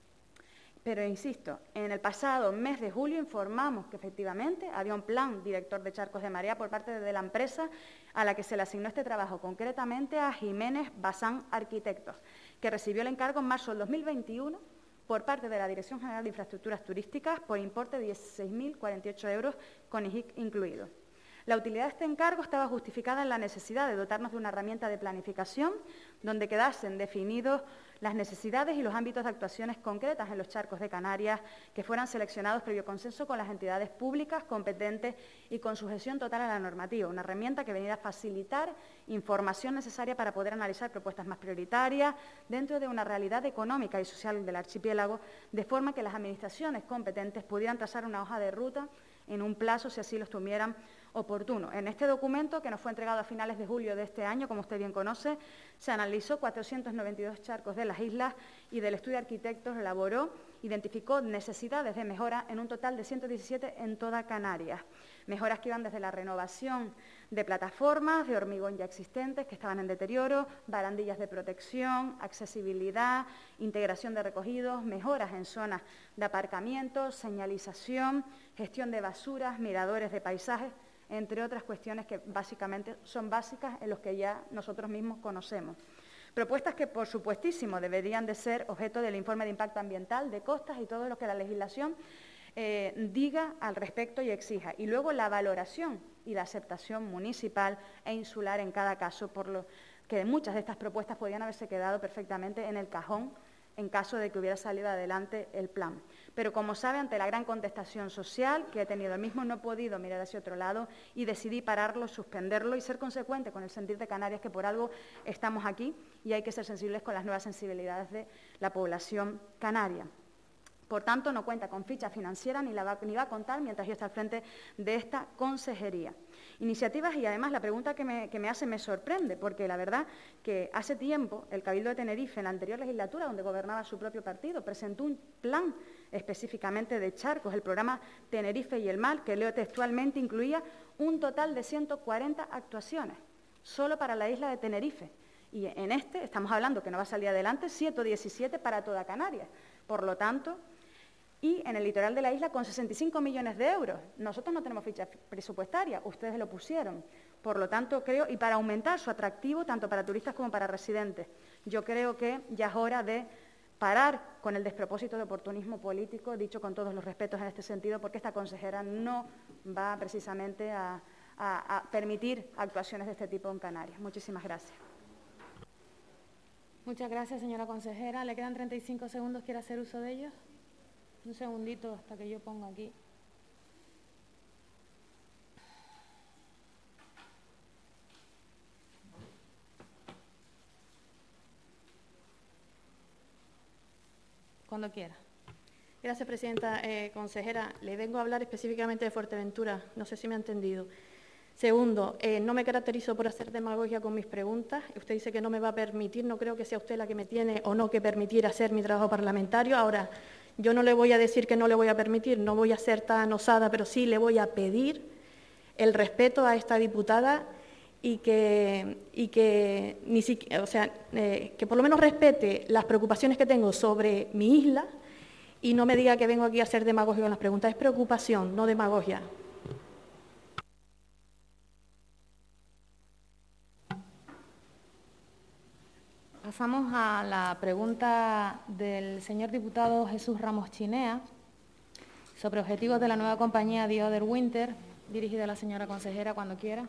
Pero, insisto, en el pasado mes de julio informamos que efectivamente había un plan director de charcos de marea por parte de la empresa a la que se le asignó este trabajo, concretamente a Jiménez Bazán Arquitectos, que recibió el encargo en marzo del dos mil veintiuno por parte de la Dirección General de Infraestructuras Turísticas por importe de dieciséis mil cuarenta y ocho euros con I J I C incluido. La utilidad de este encargo estaba justificada en la necesidad de dotarnos de una herramienta de planificación donde quedasen definidos las necesidades y los ámbitos de actuaciones concretas en los charcos de Canarias que fueran seleccionados previo consenso con las entidades públicas competentes y con sujeción total a la normativa, una herramienta que venía a facilitar información necesaria para poder analizar propuestas más prioritarias dentro de una realidad económica y social del archipiélago, de forma que las administraciones competentes pudieran trazar una hoja de ruta en un plazo, si así lo estuvieran oportuno. En este documento, que nos fue entregado a finales de julio de este año, como usted bien conoce, se analizó cuatrocientos noventa y dos charcos de las islas y del estudio de arquitectos elaboró, identificó necesidades de mejora en un total de ciento diecisiete en toda Canarias. Mejoras que iban desde la renovación de plataformas de hormigón ya existentes que estaban en deterioro, barandillas de protección, accesibilidad, integración de recogidos, mejoras en zonas de aparcamiento, señalización, gestión de basuras, miradores de paisajes, entre otras cuestiones que básicamente son básicas en los que ya nosotros mismos conocemos. Propuestas que, por supuestísimo, deberían de ser objeto del informe de impacto ambiental, de costas y todo lo que la legislación eh, diga al respecto y exija. Y luego la valoración y la aceptación municipal e insular en cada caso, por lo que muchas de estas propuestas podían haberse quedado perfectamente en el cajón en caso de que hubiera salido adelante el plan. Pero, como sabe, ante la gran contestación social que he tenido el mismo, no he podido mirar hacia otro lado y decidí pararlo, suspenderlo y ser consecuente con el sentir de Canarias, que por algo estamos aquí y hay que ser sensibles con las nuevas sensibilidades de la población canaria. Por tanto, no cuenta con ficha financiera ni, la va, ni va a contar mientras yo esté al frente de esta consejería. Iniciativas y, además, la pregunta que me, que me hace me sorprende, porque la verdad que hace tiempo el Cabildo de Tenerife, en la anterior legislatura, donde gobernaba su propio partido, presentó un plan específicamente de charcos, el programa Tenerife y el Mar, que leo textualmente, incluía un total de ciento cuarenta actuaciones, solo para la isla de Tenerife. Y en este, estamos hablando que no va a salir adelante, ciento diecisiete para toda Canarias. Por lo tanto, y en el litoral de la isla con sesenta y cinco millones de euros. Nosotros no tenemos ficha presupuestaria, ustedes lo pusieron. Por lo tanto, creo, y para aumentar su atractivo tanto para turistas como para residentes, yo creo que ya es hora de parar con el despropósito de oportunismo político, dicho con todos los respetos en este sentido, porque esta consejera no va precisamente a, a, a permitir actuaciones de este tipo en Canarias. Muchísimas gracias. Muchas gracias, señora consejera. Le quedan treinta y cinco segundos. ¿Quiere hacer uso de ellos? Un segundito hasta que yo ponga aquí. Cuando quiera. Gracias, presidenta. Eh, consejera, le vengo a hablar específicamente de Fuerteventura. No sé si me ha entendido. Segundo, eh, no me caracterizo por hacer demagogia con mis preguntas. Usted dice que no me va a permitir, no creo que sea usted la que me tiene o no que permitir hacer mi trabajo parlamentario. Ahora, yo no le voy a decir que no le voy a permitir, no voy a ser tan osada, pero sí le voy a pedir el respeto a esta diputada y que, y que, ni siquiera, o sea, eh, que por lo menos respete las preocupaciones que tengo sobre mi isla y no me diga que vengo aquí a hacer demagogia con las preguntas. Es preocupación, no demagogia. Pasamos a la pregunta del señor diputado Jesús Ramos Chinea sobre objetivos de la nueva compañía The Other Winter, dirigida a la señora consejera, cuando quiera.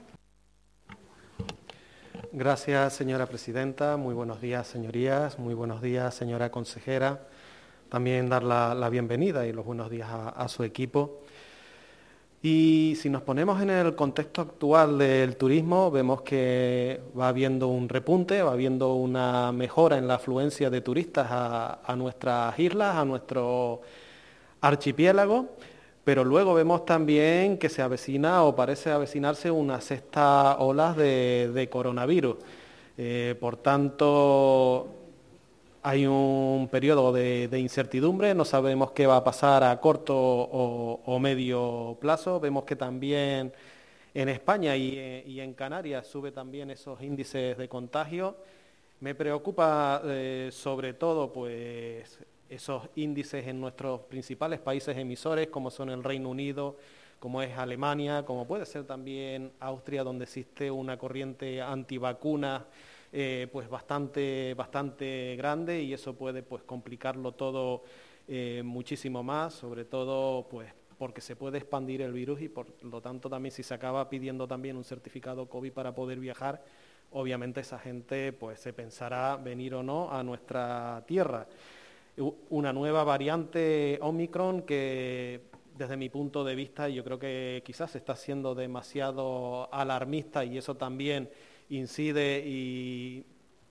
Gracias, señora presidenta. Muy buenos días, señorías. Muy buenos días, señora consejera. También dar la, la bienvenida y los buenos días a, a su equipo. Y si nos ponemos en el contexto actual del turismo, vemos que va habiendo un repunte, va habiendo una mejora en la afluencia de turistas a, a nuestras islas, a nuestro archipiélago, pero luego vemos también que se avecina o parece avecinarse una sexta ola de, de coronavirus. Eh, por tanto, hay un periodo de, de incertidumbre, no sabemos qué va a pasar a corto o, o medio plazo. Vemos que también en España y, y en Canarias sube también esos índices de contagio. Me preocupa eh, sobre todo pues, esos índices en nuestros principales países emisores, como son el Reino Unido, como es Alemania, como puede ser también Austria, donde existe una corriente antivacunas Eh, pues bastante, bastante grande, y eso puede pues complicarlo todo eh, muchísimo más, sobre todo pues porque se puede expandir el virus y por lo tanto también si se acaba pidiendo también un certificado COVID para poder viajar, obviamente esa gente pues se pensará venir o no a nuestra tierra. Una nueva variante Omicron que desde mi punto de vista yo creo que quizás está siendo demasiado alarmista y eso también incide y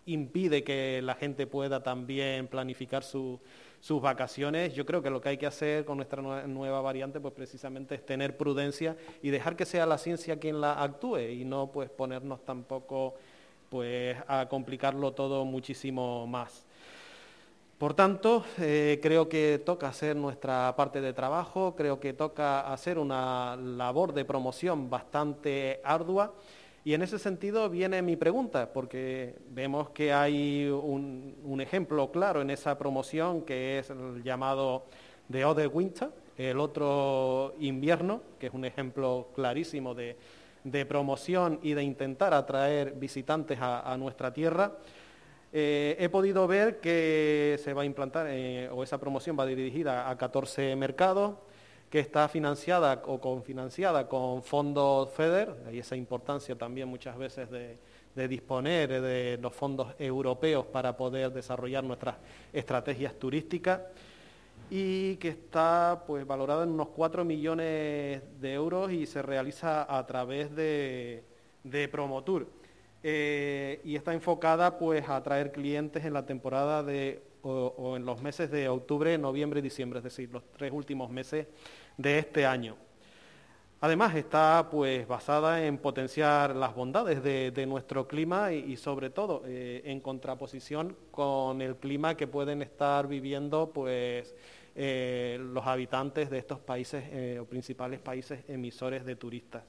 impide que la gente pueda también planificar su, sus vacaciones. Yo creo que lo que hay que hacer con nuestra nueva variante pues precisamente es tener prudencia y dejar que sea la ciencia quien la actúe y no pues ponernos tampoco pues a complicarlo todo muchísimo más. Por tanto, eh, creo que toca hacer nuestra parte de trabajo, creo que toca hacer una labor de promoción bastante ardua y en ese sentido viene mi pregunta, porque vemos que hay un, un ejemplo claro en esa promoción que es el llamado The Other Winter, el otro invierno, que es un ejemplo clarísimo de, de promoción y de intentar atraer visitantes a, a nuestra tierra. Eh, he podido ver que se va a implantar, eh, o esa promoción va dirigida a catorce mercados, que está financiada o confinanciada con fondos FEDER, hay esa importancia también muchas veces de, de disponer de los fondos europeos para poder desarrollar nuestras estrategias turísticas, y que está pues valorada en unos cuatro millones de euros y se realiza a través de, de Promotur. Eh, y está enfocada pues a atraer clientes en la temporada de o, o en los meses de octubre, noviembre y diciembre, es decir, los tres últimos meses de este año. Además está pues basada en potenciar las bondades de, de nuestro clima y, y sobre todo eh, en contraposición con el clima que pueden estar viviendo pues eh, los habitantes de estos países eh, o principales países emisores de turistas.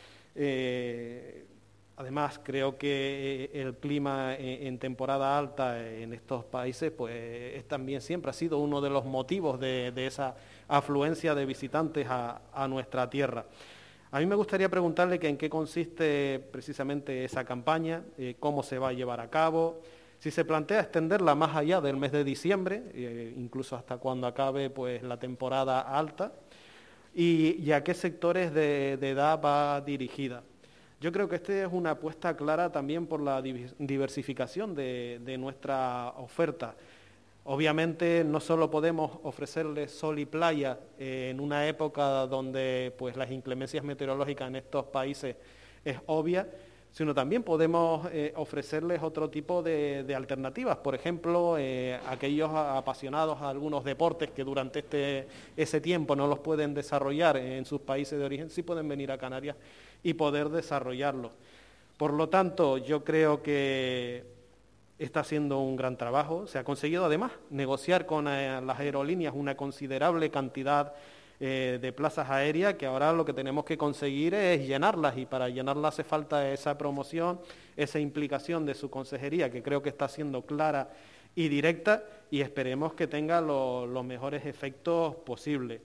Eh, Además, creo que el clima en temporada alta en estos países pues es también siempre ha sido uno de los motivos de, de esa afluencia de visitantes a, a nuestra tierra. A mí me gustaría preguntarle que en qué consiste precisamente esa campaña, eh, cómo se va a llevar a cabo, si se plantea extenderla más allá del mes de diciembre, eh, incluso hasta cuando acabe pues la temporada alta, y, y a qué sectores de, de edad va dirigida. Yo creo que esta es una apuesta clara también por la diversificación de, de nuestra oferta. Obviamente no solo podemos ofrecerles sol y playa eh, en una época donde pues, las inclemencias meteorológicas en estos países es obvia, sino también podemos eh, ofrecerles otro tipo de, de alternativas. Por ejemplo, eh, aquellos apasionados a algunos deportes que durante este, ese tiempo no los pueden desarrollar en sus países de origen, sí pueden venir a Canarias y poder desarrollarlos. Por lo tanto, yo creo que está haciendo un gran trabajo. Se ha conseguido además negociar con eh, las aerolíneas una considerable cantidad eh, de plazas aéreas, que ahora lo que tenemos que conseguir es llenarlas, y para llenarlas hace falta esa promoción, esa implicación de su consejería, que creo que está siendo clara y directa, y esperemos que tenga lo, los mejores efectos posibles.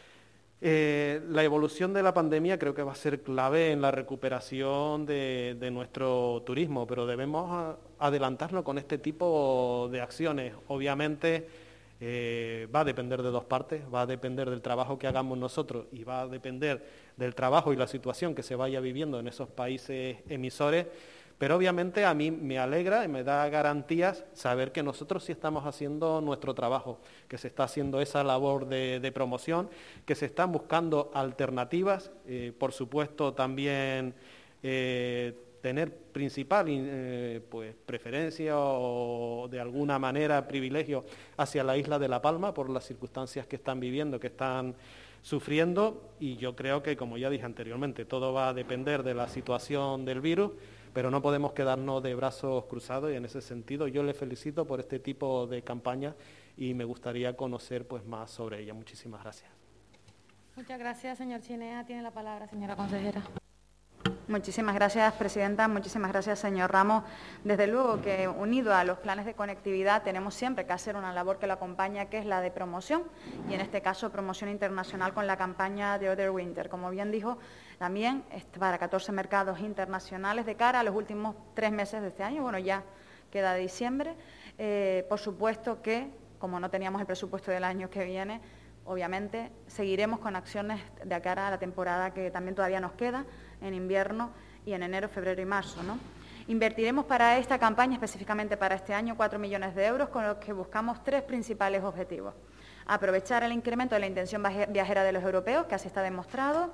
Eh, la evolución de la pandemia creo que va a ser clave en la recuperación de, de nuestro turismo, pero debemos adelantarnos con este tipo de acciones. Obviamente eh, va a depender de dos partes, va a depender del trabajo que hagamos nosotros y va a depender del trabajo y la situación que se vaya viviendo en esos países emisores. Pero obviamente a mí me alegra y me da garantías saber que nosotros sí estamos haciendo nuestro trabajo, que se está haciendo esa labor de, de promoción, que se están buscando alternativas, eh, por supuesto también eh, tener principal eh, pues, preferencia o de alguna manera privilegio hacia la isla de La Palma por las circunstancias que están viviendo, que están sufriendo, y yo creo que, como ya dije anteriormente, todo va a depender de la situación del virus, pero no podemos quedarnos de brazos cruzados, y en ese sentido yo le felicito por este tipo de campaña y me gustaría conocer pues más sobre ella. Muchísimas gracias. Muchas gracias, señor Chinea. Tiene la palabra, señora consejera. Muchísimas gracias, presidenta. Muchísimas gracias, señor Ramos. Desde luego que, unido a los planes de conectividad, tenemos siempre que hacer una labor que lo acompaña, que es la de promoción, y en este caso promoción internacional con la campaña de Other Winter. Como bien dijo, también es para catorce mercados internacionales de cara a los últimos tres meses de este año. Bueno, ya queda diciembre. Eh, por supuesto que, como no teníamos el presupuesto del año que viene, obviamente seguiremos con acciones de cara a la temporada que también todavía nos queda, en invierno y en enero, febrero y marzo, ¿no? Invertiremos para esta campaña, específicamente para este año, cuatro millones de euros, con los que buscamos tres principales objetivos. Aprovechar el incremento de la intención viajera de los europeos, que así está demostrado,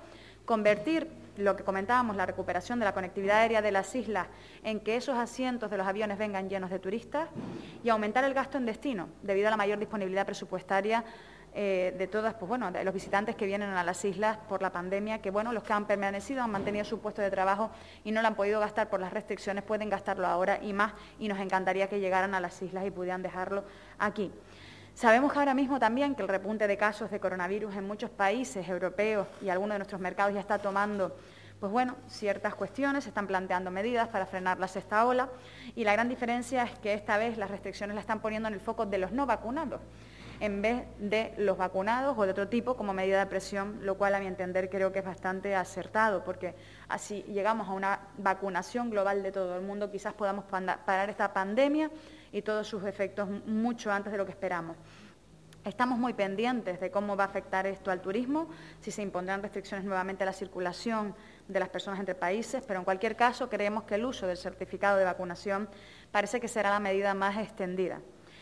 convertir lo que comentábamos, la recuperación de la conectividad aérea de las islas, en que esos asientos de los aviones vengan llenos de turistas y aumentar el gasto en destino, debido a la mayor disponibilidad presupuestaria eh, de todas, pues bueno, de los visitantes que vienen a las islas por la pandemia, que bueno, los que han permanecido han mantenido su puesto de trabajo y no lo han podido gastar por las restricciones, pueden gastarlo ahora y más, y nos encantaría que llegaran a las islas y pudieran dejarlo aquí. Sabemos ahora mismo también que el repunte de casos de coronavirus en muchos países europeos y algunos de nuestros mercados ya está tomando, pues bueno, ciertas cuestiones, se están planteando medidas para frenar la sexta ola, y la gran diferencia es que esta vez las restricciones las están poniendo en el foco de los no vacunados, en vez de los vacunados o de otro tipo como medida de presión, lo cual a mi entender creo que es bastante acertado, porque así llegamos a una vacunación global de todo el mundo, quizás podamos parar esta pandemia y todos sus efectos mucho antes de lo que esperamos. Estamos muy pendientes de cómo va a afectar esto al turismo, si se impondrán restricciones nuevamente a la circulación de las personas entre países, pero en cualquier caso creemos que el uso del certificado de vacunación parece que será la medida más extendida.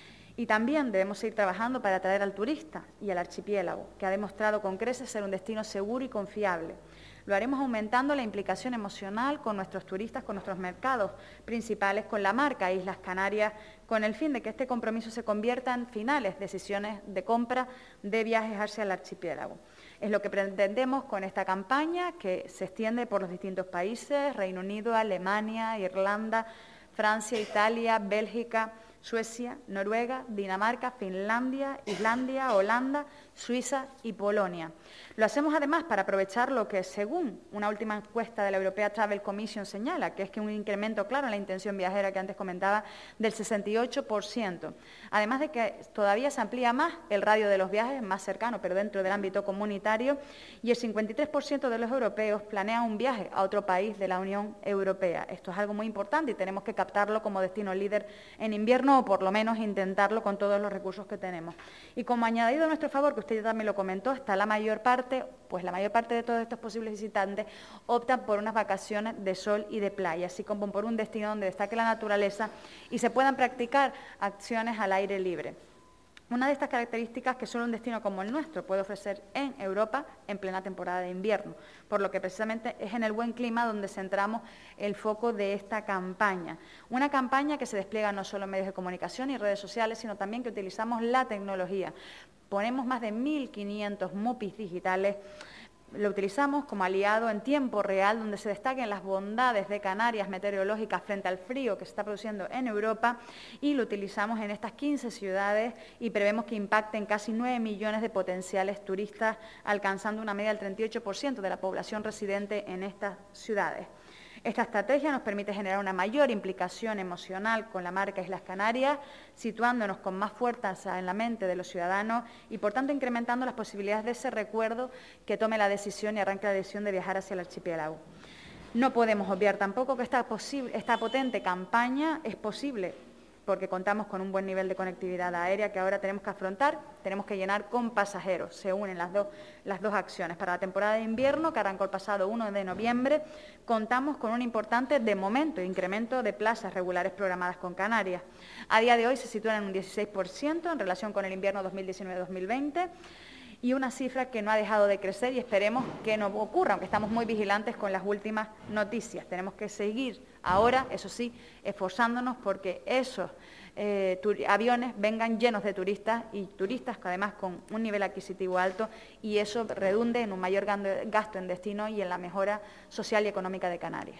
Y también debemos seguir trabajando para atraer al turista y al archipiélago, que ha demostrado con creces ser un destino seguro y confiable. Lo haremos aumentando la implicación emocional con nuestros turistas, con nuestros mercados principales, con la marca Islas Canarias, con el fin de que este compromiso se convierta en finales decisiones de compra de viajes hacia el archipiélago. Es lo que pretendemos con esta campaña, que se extiende por los distintos países: Reino Unido, Alemania, Irlanda, Francia, Italia, Bélgica, Suecia, Noruega, Dinamarca, Finlandia, Islandia, Holanda, Suiza y Polonia. Lo hacemos además para aprovechar lo que, según una última encuesta de la European Travel Commission señala, que es que un incremento claro en la intención viajera que antes comentaba del sesenta y ocho por ciento. Además de que todavía se amplía más el radio de los viajes, más cercano, pero dentro del ámbito comunitario, y el cincuenta y tres por ciento de los europeos planea un viaje a otro país de la Unión Europea. Esto es algo muy importante y tenemos que captarlo como destino líder en invierno, o por lo menos intentarlo con todos los recursos que tenemos. Y como añadido a nuestro favor, que usted ya también lo comentó, está la mayor parte, pues la mayor parte de todos estos posibles visitantes optan por unas vacaciones de sol y de playa, así como por un destino donde destaque la naturaleza y se puedan practicar acciones al aire libre. Una de estas características que solo un destino como el nuestro puede ofrecer en Europa en plena temporada de invierno, por lo que precisamente es en el buen clima donde centramos el foco de esta campaña. Una campaña que se despliega no solo en medios de comunicación y redes sociales, sino también que utilizamos la tecnología. Ponemos más de mil quinientos MUPIs digitales. Lo utilizamos como aliado en tiempo real, donde se destaquen las bondades de Canarias meteorológicas frente al frío que se está produciendo en Europa, y lo utilizamos en estas quince ciudades y prevemos que impacten casi nueve millones de potenciales turistas, alcanzando una media del treinta y ocho por ciento de la población residente en estas ciudades. Esta estrategia nos permite generar una mayor implicación emocional con la marca Islas Canarias, situándonos con más fuerza en la mente de los ciudadanos y, por tanto, incrementando las posibilidades de ese recuerdo que tome la decisión y arranque la decisión de viajar hacia el archipiélago. No podemos obviar tampoco que esta, posible, esta potente campaña es posible porque contamos con un buen nivel de conectividad aérea que ahora tenemos que afrontar, tenemos que llenar con pasajeros. Se unen las dos, las dos acciones. Para la temporada de invierno, que arrancó el pasado uno de noviembre, contamos con un importante, de momento, incremento de plazas regulares programadas con Canarias. A día de hoy se sitúan en un dieciséis por ciento en relación con el invierno dos mil diecinueve dos mil veinte, y una cifra que no ha dejado de crecer y esperemos que no ocurra, aunque estamos muy vigilantes con las últimas noticias. Tenemos que seguir ahora, eso sí, esforzándonos porque esos eh, aviones vengan llenos de turistas y turistas que además con un nivel adquisitivo alto, y eso redunde en un mayor gasto en destino y en la mejora social y económica de Canarias.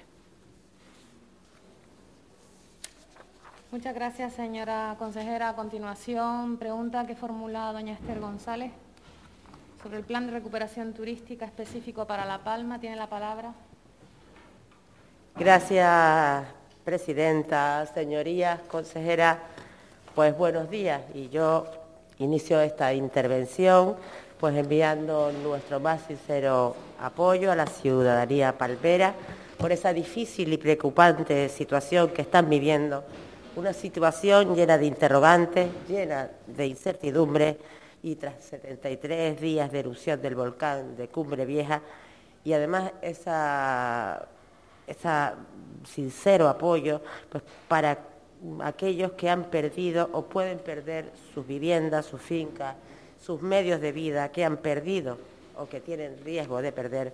Muchas gracias, señora consejera. A continuación, pregunta que formula doña Esther González sobre el plan de recuperación turística específico para La Palma. Tiene la palabra. Gracias, presidenta. Señorías, consejera, pues buenos días. Y yo inicio esta intervención pues enviando nuestro más sincero apoyo a la ciudadanía palmera por esa difícil y preocupante situación que están viviendo, una situación llena de interrogantes, llena de incertidumbre, y tras setenta y tres días de erupción del volcán de Cumbre Vieja, y además esa, esa sincero apoyo pues, para aquellos que han perdido o pueden perder sus viviendas, sus fincas, sus medios de vida, que han perdido o que tienen riesgo de perder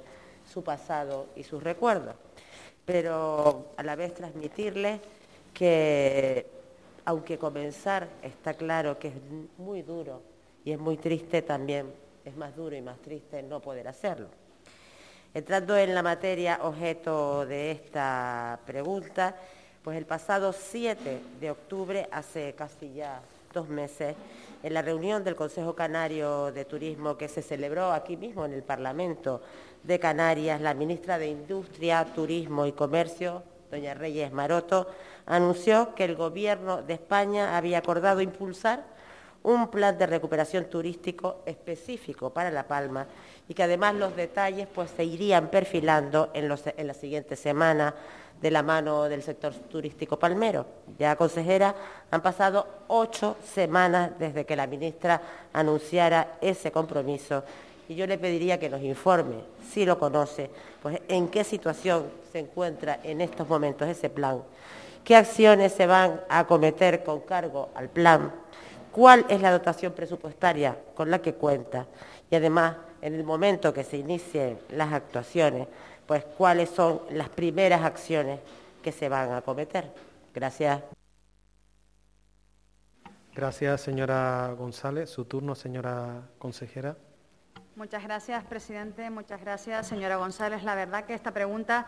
su pasado y sus recuerdos. Pero a la vez transmitirles que, aunque comenzar está claro que es muy duro y es muy triste, también es más duro y más triste no poder hacerlo. Entrando en la materia objeto de esta pregunta, pues el pasado siete de octubre, hace casi ya dos meses, en la reunión del Consejo Canario de Turismo que se celebró aquí mismo en el Parlamento de Canarias, la ministra de Industria, Turismo y Comercio, doña Reyes Maroto, anunció que el Gobierno de España había acordado impulsar un plan de recuperación turístico específico para La Palma y que además los detalles pues, se irían perfilando en, los, en las siguientes semanas de la mano del sector turístico palmero. Ya, consejera, han pasado ocho semanas desde que la ministra anunciara ese compromiso y yo le pediría que nos informe, si lo conoce, pues en qué situación se encuentra en estos momentos ese plan, qué acciones se van a acometer con cargo al plan, cuál es la dotación presupuestaria con la que cuenta y además, en el momento que se inicien las actuaciones, pues cuáles son las primeras acciones que se van a acometer. Gracias. Gracias, señora González. Su turno, señora consejera. Muchas gracias, presidente. Muchas gracias, señora González. La verdad que esta pregunta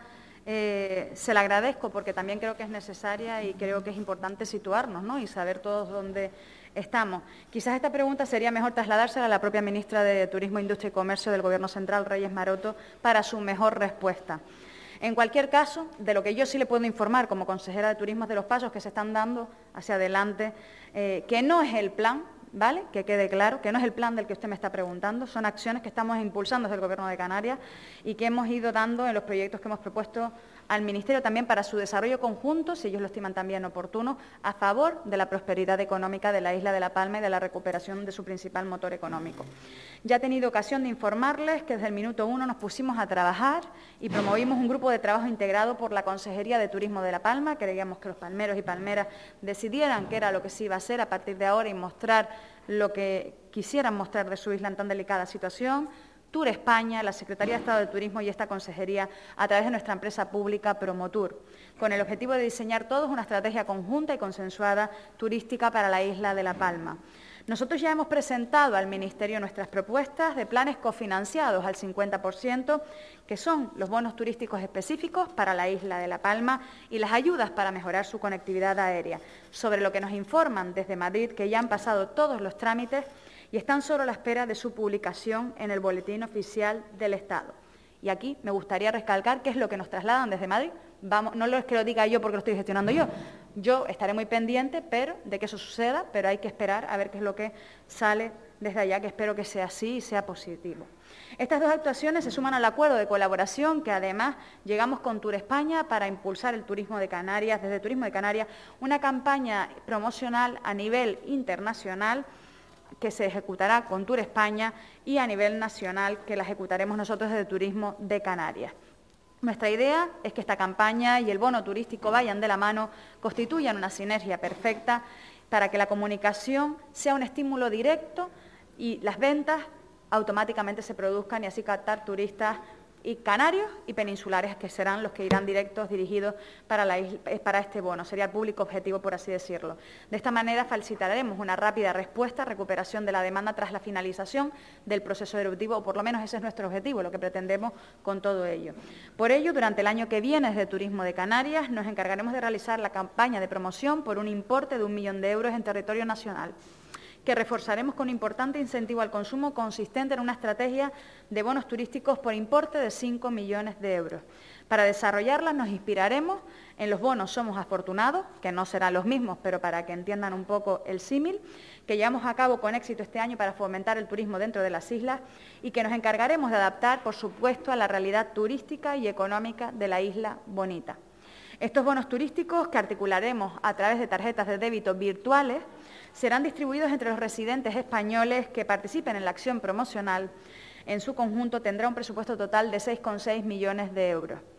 eh, se la agradezco porque también creo que es necesaria y creo que es importante situarnos, ¿no? Y saber todos dónde estamos. Quizás esta pregunta sería mejor trasladársela a la propia ministra de Turismo, Industria y Comercio del Gobierno Central, Reyes Maroto, para su mejor respuesta. En cualquier caso, de lo que yo sí le puedo informar como consejera de Turismo es de los pasos que se están dando hacia adelante, eh, que no es el plan, ¿vale? Que quede claro, que no es el plan del que usted me está preguntando, son acciones que estamos impulsando desde el Gobierno de Canarias y que hemos ido dando en los proyectos que hemos propuesto al Ministerio también para su desarrollo conjunto, si ellos lo estiman también oportuno, a favor de la prosperidad económica de la isla de La Palma y de la recuperación de su principal motor económico. Ya he tenido ocasión de informarles que desde el minuto uno nos pusimos a trabajar y promovimos un grupo de trabajo integrado por la Consejería de Turismo de La Palma. Queríamos que los palmeros y palmeras decidieran qué era lo que se iba a hacer a partir de ahora y mostrar lo que quisieran mostrar de su isla en tan delicada situación. Tour España, la Secretaría de Estado de Turismo y esta consejería a través de nuestra empresa pública Promotur, con el objetivo de diseñar todos una estrategia conjunta y consensuada turística para la isla de La Palma. Nosotros ya hemos presentado al Ministerio nuestras propuestas de planes cofinanciados al cincuenta por ciento, que son los bonos turísticos específicos para la isla de La Palma y las ayudas para mejorar su conectividad aérea, sobre lo que nos informan desde Madrid que ya han pasado todos los trámites y están solo a la espera de su publicación en el Boletín Oficial del Estado. Y aquí me gustaría recalcar qué es lo que nos trasladan desde Madrid. Vamos, no es que lo diga yo porque lo estoy gestionando yo. Yo estaré muy pendiente pero, de que eso suceda, pero hay que esperar a ver qué es lo que sale desde allá, que espero que sea así y sea positivo. Estas dos actuaciones se suman al acuerdo de colaboración que además llegamos con Tour España para impulsar el turismo de Canarias, desde Turismo de Canarias, una campaña promocional a nivel internacional que se ejecutará con Tour España y a nivel nacional que la ejecutaremos nosotros desde Turismo de Canarias. Nuestra idea es que esta campaña y el bono turístico vayan de la mano, constituyan una sinergia perfecta para que la comunicación sea un estímulo directo y las ventas automáticamente se produzcan y así captar turistas y canarios y peninsulares que serán los que irán directos dirigidos para, la isla, para este bono, sería el público objetivo, por así decirlo. De esta manera facilitaremos una rápida respuesta, recuperación de la demanda tras la finalización del proceso eruptivo, o por lo menos ese es nuestro objetivo, lo que pretendemos con todo ello. Por ello, durante el año que viene, desde Turismo de Canarias, nos encargaremos de realizar la campaña de promoción por un importe de un millón de euros en territorio nacional, que reforzaremos con un importante incentivo al consumo consistente en una estrategia de bonos turísticos por importe de cinco millones de euros. Para desarrollarla nos inspiraremos en los bonos Somos Afortunados, que no serán los mismos, pero para que entiendan un poco el símil, que llevamos a cabo con éxito este año para fomentar el turismo dentro de las islas y que nos encargaremos de adaptar, por supuesto, a la realidad turística y económica de la isla bonita. Estos bonos turísticos, que articularemos a través de tarjetas de débito virtuales, serán distribuidos entre los residentes españoles que participen en la acción promocional. En su conjunto tendrá un presupuesto total de seis coma seis millones de euros.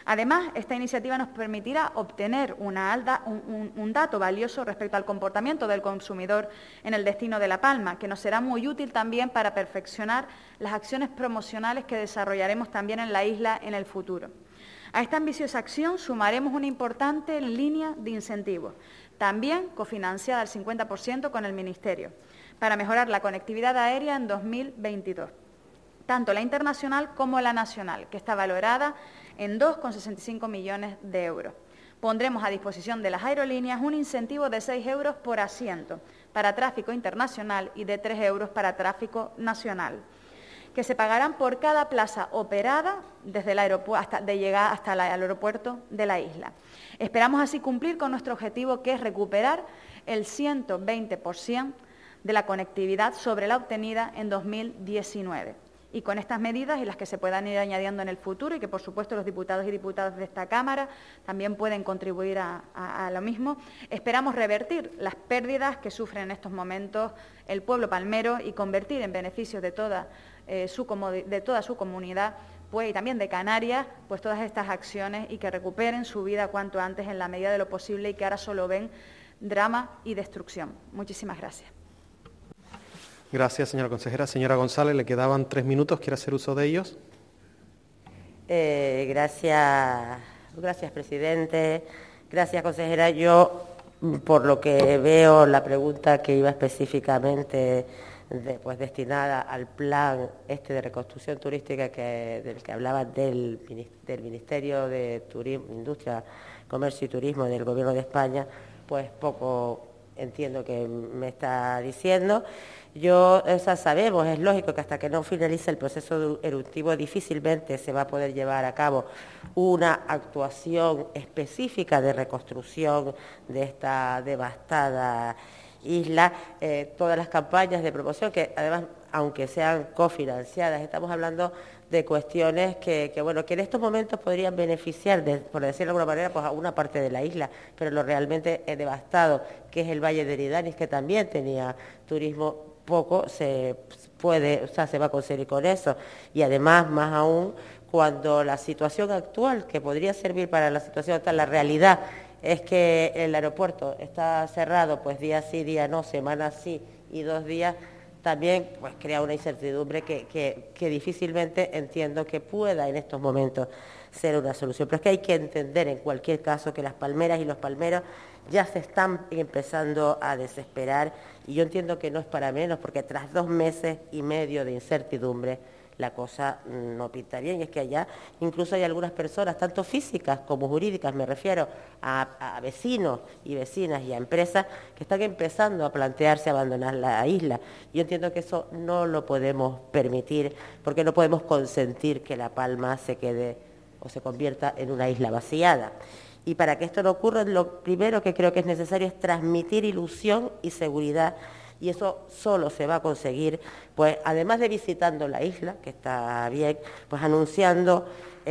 Además, esta iniciativa nos permitirá obtener una alda, un, un, un dato valioso respecto al comportamiento del consumidor en el destino de La Palma, que nos será muy útil también para perfeccionar las acciones promocionales que desarrollaremos también en la isla en el futuro. A esta ambiciosa acción sumaremos una importante línea de incentivos, también cofinanciada al cincuenta por ciento con el Ministerio, para mejorar la conectividad aérea en dos mil veintidós, tanto la internacional como la nacional, que está valorada en dos coma sesenta y cinco millones de euros. Pondremos a disposición de las aerolíneas un incentivo de seis euros por asiento para tráfico internacional y de tres euros para tráfico nacional, que se pagarán por cada plaza operada desde el aeropuerto hasta de llegar hasta el aeropuerto de la isla. Esperamos así cumplir con nuestro objetivo, que es recuperar el ciento veinte por ciento de la conectividad sobre la obtenida en dos mil diecinueve. Y con estas medidas y las que se puedan ir añadiendo en el futuro, y que por supuesto los diputados y diputadas de esta Cámara también pueden contribuir a, a, a lo mismo, esperamos revertir las pérdidas que sufre en estos momentos el pueblo palmero y convertir en beneficio de toda, eh, su, de toda su comunidad, pues, y también de Canarias, pues todas estas acciones, y que recuperen su vida cuanto antes en la medida de lo posible, y que ahora solo ven drama y destrucción. Muchísimas gracias. Gracias, señora consejera. Señora González, le quedaban tres minutos. ¿Quiere hacer uso de ellos? Eh, gracias, gracias, presidente. Gracias, consejera. Yo, por lo que veo, la pregunta que iba específicamente de, pues, destinada al plan este de reconstrucción turística que, del que hablaba del, del Ministerio de Turismo, Industria, Comercio y Turismo del Gobierno de España, pues poco entiendo que me está diciendo. Yo, o sea, sabemos, es lógico que hasta que no finalice el proceso eruptivo difícilmente se va a poder llevar a cabo una actuación específica de reconstrucción de esta devastada isla. Eh, todas las campañas de promoción, que además, aunque sean cofinanciadas, estamos hablando de cuestiones que, que, bueno, que en estos momentos podrían beneficiar, de, por decirlo de alguna manera, pues a una parte de la isla, pero lo realmente es devastado, que es el Valle de Eridanis, que también tenía turismo, poco se puede, o sea, se va a conseguir con eso. Y además, más aún, cuando la situación actual, que podría servir para la situación actual, la realidad es que el aeropuerto está cerrado, pues día sí, día no, semana sí y dos días, también pues crea una incertidumbre que, que, que difícilmente entiendo que pueda en estos momentos ser una solución. Pero es que hay que entender en cualquier caso que las palmeras y los palmeros ya se están empezando a desesperar, y yo entiendo que no es para menos, porque tras dos meses y medio de incertidumbre la cosa no pinta bien, y es que allá incluso hay algunas personas, tanto físicas como jurídicas, me refiero a, a vecinos y vecinas y a empresas, que están empezando a plantearse abandonar la isla. Yo entiendo que eso no lo podemos permitir, porque no podemos consentir que La Palma se quede o se convierta en una isla vaciada. Y para que esto no ocurra, lo primero que creo que es necesario es transmitir ilusión y seguridad, y eso solo se va a conseguir, pues además de visitando la isla, que está bien, pues anunciando,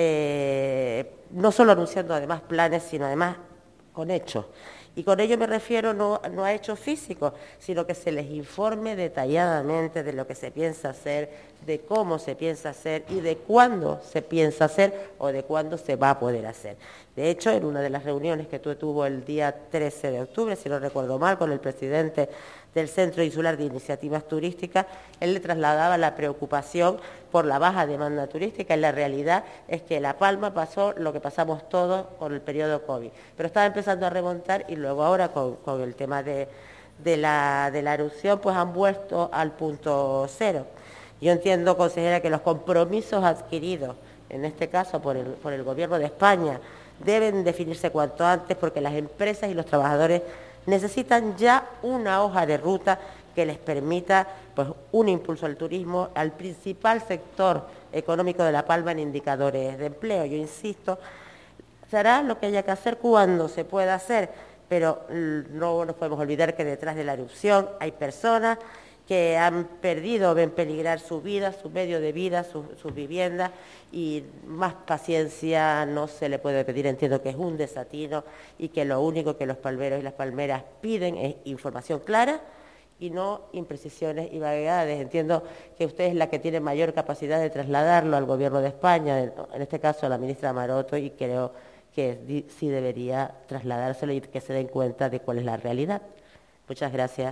eh, no solo anunciando además planes, sino además con hechos. Y con ello me refiero no, no a hechos físicos, sino que se les informe detalladamente de lo que se piensa hacer, de cómo se piensa hacer y de cuándo se piensa hacer o de cuándo se va a poder hacer. De hecho, en una de las reuniones que tuvo el día trece de octubre, si no recuerdo mal, con el presidente del Centro Insular de Iniciativas Turísticas, él le trasladaba la preocupación por la baja demanda turística, y la realidad es que La Palma pasó lo que pasamos todos con el periodo COVID, pero estaba empezando a remontar, y luego ahora con, con el tema de, de, la, de la erupción, pues han vuelto al punto cero. Yo entiendo, consejera, que los compromisos adquiridos, en este caso por el, por el Gobierno de España, deben definirse cuanto antes, porque las empresas y los trabajadores necesitan ya una hoja de ruta que les permita, pues, un impulso al turismo, al principal sector económico de La Palma en indicadores de empleo. Yo insisto, se hará lo que haya que hacer cuando se pueda hacer, pero no nos podemos olvidar que detrás de la erupción hay personas que han perdido o ven peligrar su vida, su medio de vida, sus su viviendas, y más paciencia no se le puede pedir. Entiendo que es un desatino y que lo único que los palmeros y las palmeras piden es información clara y no imprecisiones y vaguedades. Entiendo que usted es la que tiene mayor capacidad de trasladarlo al Gobierno de España, en este caso a la ministra Maroto, y creo que sí debería trasladárselo y que se den cuenta de cuál es la realidad. Muchas gracias.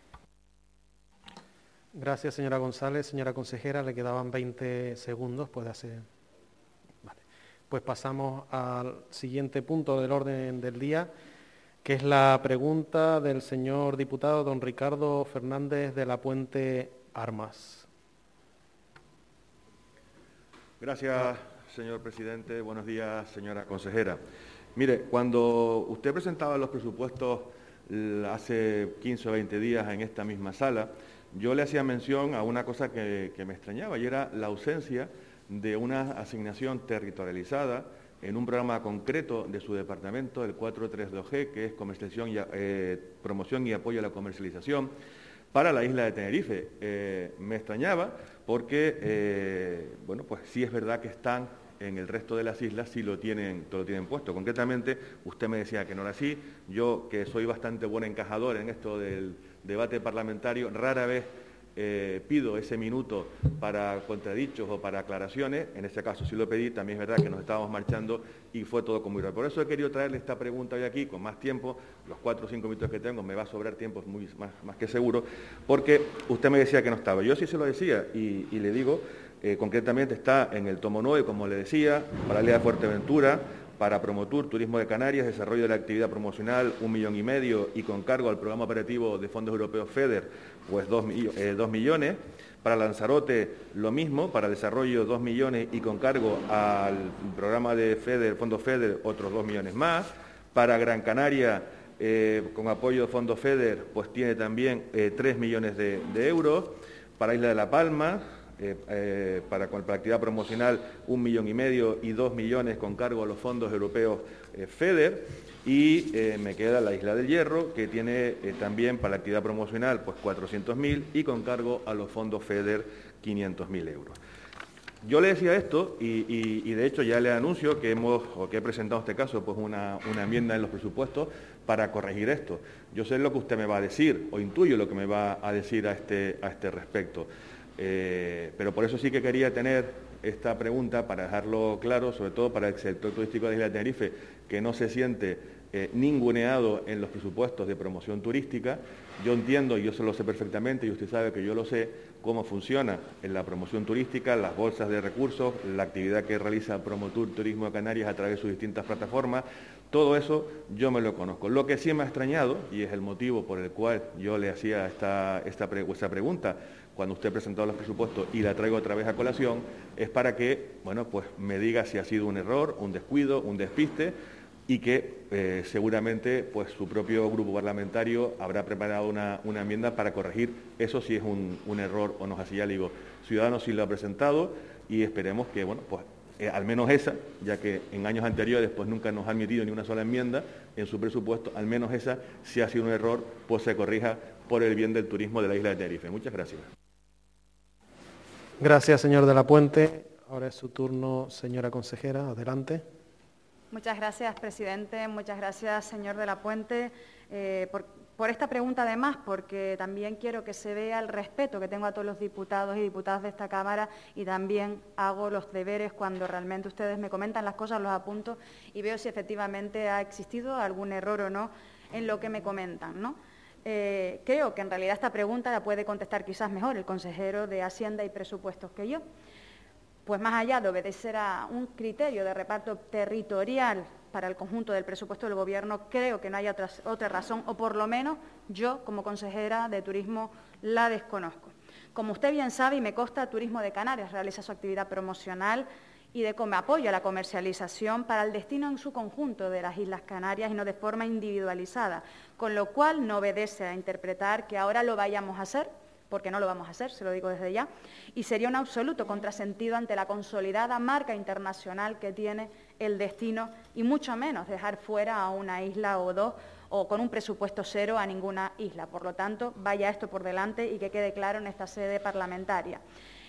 Gracias, señora González. Señora consejera, le quedaban veinte segundos. Puede hacer. Vale. Pues pasamos al siguiente punto del orden del día, que es la pregunta del señor diputado don Ricardo Fernández de la Puente Armas. Gracias, señor presidente. Buenos días, señora consejera. Mire, cuando usted presentaba los presupuestos hace quince o veinte días en esta misma sala, yo le hacía mención a una cosa que, que me extrañaba, y era la ausencia de una asignación territorializada en un programa concreto de su departamento, el cuatro tres dos G, que es comercialización y, eh, promoción y apoyo a la comercialización, para la isla de Tenerife. Eh, me extrañaba porque, eh, bueno, pues sí es verdad que están en el resto de las islas, sí lo tienen, lo tienen puesto. Concretamente, usted me decía que no era así. Yo, que soy bastante buen encajador en esto del debate parlamentario, rara vez eh, pido ese minuto para contradichos o para aclaraciones. En este caso sí lo pedí. También es verdad que nos estábamos marchando y fue todo como igual. Por eso he querido traerle esta pregunta hoy aquí con más tiempo. Los cuatro o cinco minutos que tengo me va a sobrar tiempo, muy, más, más que seguro, porque usted me decía que no estaba. Yo sí se lo decía y, y le digo, eh, concretamente está en el tomo nueve, como le decía, para la isla de Fuerteventura, para Promotur, Turismo de Canarias, desarrollo de la actividad promocional, un millón y medio, y con cargo al programa operativo de fondos europeos FEDER, pues dos, eh, dos millones. Para Lanzarote, lo mismo, para desarrollo dos millones y con cargo al programa de FEDER, fondos FEDER, otros dos millones más. Para Gran Canaria, eh, con apoyo de fondos FEDER, pues tiene también eh, tres millones de, de euros. Para Isla de la Palma, Eh, eh, para, para la actividad promocional un millón y medio y dos millones con cargo a los fondos europeos eh, FEDER, y eh, me queda la Isla del Hierro, que tiene eh, también para la actividad promocional pues cuatrocientos mil y con cargo a los fondos FEDER quinientos mil euros. Yo le decía esto y, y, y de hecho ya le anuncio que hemos o que he presentado en este caso pues una, una enmienda en los presupuestos para corregir esto. Yo sé lo que usted me va a decir o intuyo lo que me va a decir a este, a este respecto. Eh, pero por eso sí que quería tener esta pregunta para dejarlo claro, sobre todo para el sector turístico de la isla de Tenerife, que no se siente eh, ninguneado en los presupuestos de promoción turística. Yo entiendo, y yo se lo sé perfectamente, y usted sabe que yo lo sé, cómo funciona en la promoción turística, las bolsas de recursos, la actividad que realiza Promotur Turismo de Canarias a través de sus distintas plataformas. Todo eso yo me lo conozco. Lo que sí me ha extrañado, y es el motivo por el cual yo le hacía esta, esta, esta pregunta, cuando usted presentó los presupuestos y la traigo otra vez a colación, es para que, bueno, pues me diga si ha sido un error, un descuido, un despiste, y que eh, seguramente pues su propio grupo parlamentario habrá preparado una, una enmienda para corregir eso si es un, un error o no es así. Ya le digo, Ciudadanos sí lo ha presentado y esperemos que, bueno, pues eh, al menos esa, ya que en años anteriores pues nunca nos ha admitido ni una sola enmienda en su presupuesto, al menos esa, si ha sido un error, pues se corrija por el bien del turismo de la isla de Tenerife. Muchas gracias. Gracias, señor de la Puente. Ahora es su turno, señora consejera. Adelante. Muchas gracias, presidente. Muchas gracias, señor de la Puente, eh, por, por esta pregunta además, porque también quiero que se vea el respeto que tengo a todos los diputados y diputadas de esta Cámara, y también hago los deberes cuando realmente ustedes me comentan las cosas, los apunto y veo si efectivamente ha existido algún error o no en lo que me comentan, ¿no? Eh, creo que en realidad esta pregunta la puede contestar quizás mejor el consejero de Hacienda y Presupuestos que yo. Pues más allá de obedecer a un criterio de reparto territorial para el conjunto del presupuesto del Gobierno, creo que no hay otra, otra razón, o por lo menos yo, como consejera de Turismo, la desconozco. Como usted bien sabe, y me consta, Turismo de Canarias realiza su actividad promocional y de apoyo a la comercialización para el destino en su conjunto de las Islas Canarias y no de forma individualizada, con lo cual no obedece a interpretar que ahora lo vayamos a hacer, porque no lo vamos a hacer, se lo digo desde ya, y sería un absoluto contrasentido ante la consolidada marca internacional que tiene el destino, y mucho menos dejar fuera a una isla o dos, o con un presupuesto cero a ninguna isla. Por lo tanto, vaya esto por delante y que quede claro en esta sede parlamentaria.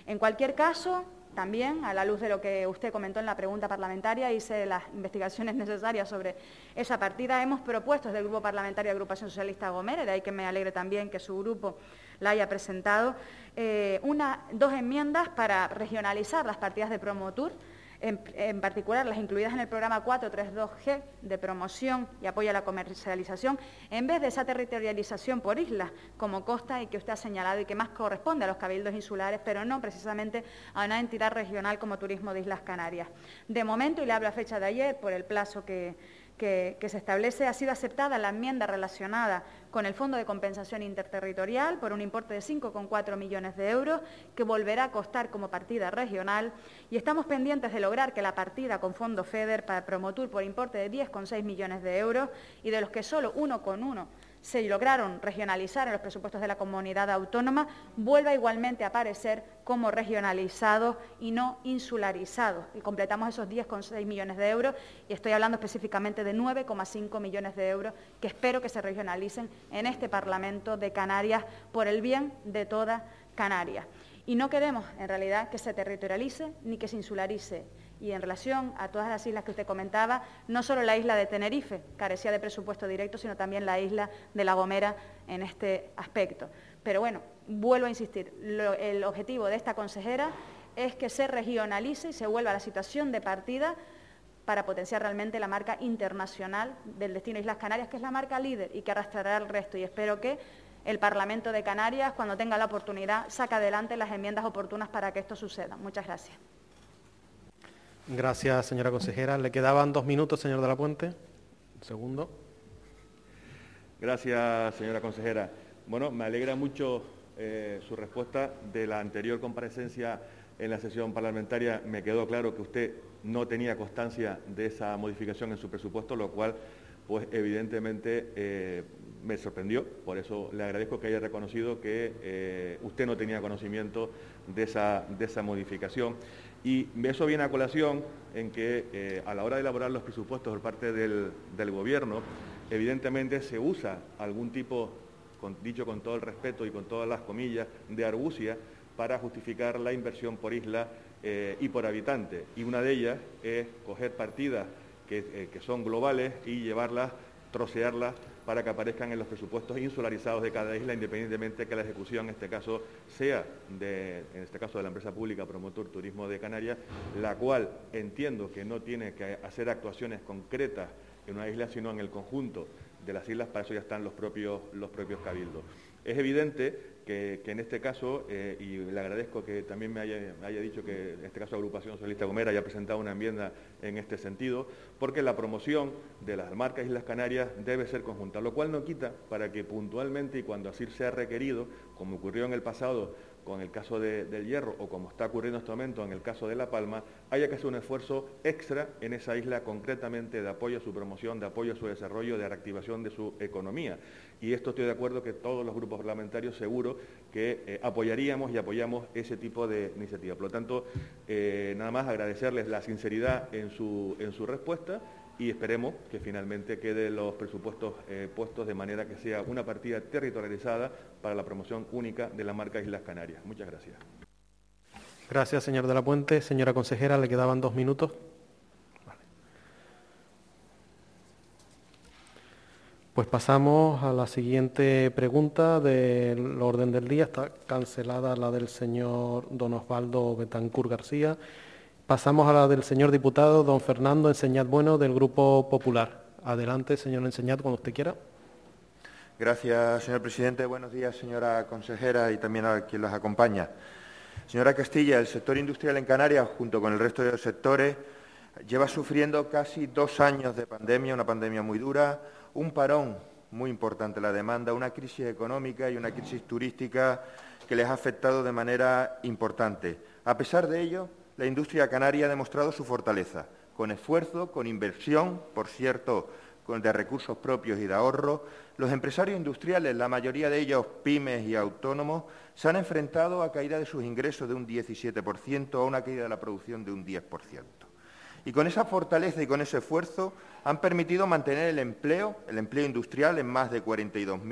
En cualquier caso, también, a la luz de lo que usted comentó en la pregunta parlamentaria, hice las investigaciones necesarias sobre esa partida. Hemos propuesto desde el Grupo Parlamentario de Agrupación Socialista Gomera, de ahí que me alegre también que su grupo la haya presentado, eh, una, dos enmiendas para regionalizar las partidas de Promotur, en, en particular las incluidas en el programa cuatro treinta y dos G de promoción y apoyo a la comercialización, en vez de esa territorialización por islas, como consta y que usted ha señalado y que más corresponde a los cabildos insulares, pero no precisamente a una entidad regional como Turismo de Islas Canarias. De momento, y le hablo a fecha de ayer, por el plazo que, que, que se establece, ha sido aceptada la enmienda relacionada con el Fondo de Compensación Interterritorial por un importe de cinco coma cuatro millones de euros, que volverá a costar como partida regional, y estamos pendientes de lograr que la partida con Fondo FEDER para Promotur por importe de diez coma seis millones de euros, y de los que solo uno coma uno se lograron regionalizar en los presupuestos de la comunidad autónoma, vuelva igualmente a aparecer como regionalizados y no insularizado. Y completamos esos diez coma seis millones de euros, y estoy hablando específicamente de nueve coma cinco millones de euros que espero que se regionalicen en este Parlamento de Canarias por el bien de toda Canarias. Y no queremos, en realidad, que se territorialice ni que se insularice. Y en relación a todas las islas que usted comentaba, no solo la isla de Tenerife carecía de presupuesto directo, sino también la isla de La Gomera en este aspecto. Pero bueno, vuelvo a insistir, lo, el objetivo de esta consejera es que se regionalice y se vuelva a la situación de partida para potenciar realmente la marca internacional del destino Islas Canarias, que es la marca líder y que arrastrará al resto. Y espero que el Parlamento de Canarias, cuando tenga la oportunidad, saque adelante las enmiendas oportunas para que esto suceda. Muchas gracias. Gracias, señora consejera. Le quedaban dos minutos, señor de la Puente. Un segundo. Gracias, señora consejera. Bueno, me alegra mucho eh, su respuesta. De la anterior comparecencia en la sesión parlamentaria me quedó claro que usted no tenía constancia de esa modificación en su presupuesto, lo cual, pues evidentemente, eh, me sorprendió. Por eso le agradezco que haya reconocido que eh, usted no tenía conocimiento de esa, de esa modificación. Y eso viene a colación en que eh, a la hora de elaborar los presupuestos por parte del, del Gobierno, evidentemente se usa algún tipo, con, dicho con todo el respeto y con todas las comillas, de argucia para justificar la inversión por isla eh, y por habitante. Y una de ellas es coger partidas que, eh, que son globales y llevarlas, trocearlas, para que aparezcan en los presupuestos insularizados de cada isla, independientemente que la ejecución, en este caso, sea, de, en este caso de la empresa pública Promotur Turismo de Canarias, la cual entiendo que no tiene que hacer actuaciones concretas en una isla, sino en el conjunto de las islas. Para eso ya están los propios, los propios cabildos. Es evidente que, que en este caso, eh, y le agradezco que también me haya, me haya dicho que en este caso Agrupación Socialista Gomera haya presentado una enmienda en este sentido, porque la promoción de las marcas Islas Canarias debe ser conjunta, lo cual no quita para que puntualmente y cuando así sea requerido, como ocurrió en el pasado con el caso de, del Hierro, o como está ocurriendo en este momento en el caso de La Palma, haya que hacer un esfuerzo extra en esa isla, concretamente de apoyo a su promoción, de apoyo a su desarrollo, de reactivación de su economía. Y esto estoy de acuerdo que todos los grupos parlamentarios seguro que eh, apoyaríamos y apoyamos ese tipo de iniciativa. Por lo tanto, eh, nada más agradecerles la sinceridad en su, en su respuesta, y esperemos que finalmente queden los presupuestos eh, puestos de manera que sea una partida territorializada para la promoción única de la marca Islas Canarias. Muchas gracias. Gracias, señor de la Puente. Señora consejera, le quedaban dos minutos. Vale. Pues pasamos a la siguiente pregunta del orden del día. Está cancelada la del señor don Osvaldo Betancur García. Pasamos a la del señor diputado don Fernando Enseñat Bueno, del Grupo Popular. Adelante, señor Enseñat, cuando usted quiera. Gracias, señor presidente. Buenos días, señora consejera, y también a quien los acompaña. Señora Castilla, el sector industrial en Canarias, junto con el resto de los sectores, lleva sufriendo casi dos años de pandemia, una pandemia muy dura, un parón muy importante en la demanda, una crisis económica y una crisis turística que les ha afectado de manera importante. A pesar de ello, la industria canaria ha demostrado su fortaleza, con esfuerzo, con inversión, por cierto, con de recursos propios y de ahorro. Los empresarios industriales, la mayoría de ellos pymes y autónomos, se han enfrentado a caída de sus ingresos de un diecisiete por ciento, a una caída de la producción de un diez por ciento. Y con esa fortaleza y con ese esfuerzo han permitido mantener el empleo, el empleo industrial en más de cuarenta y dos mil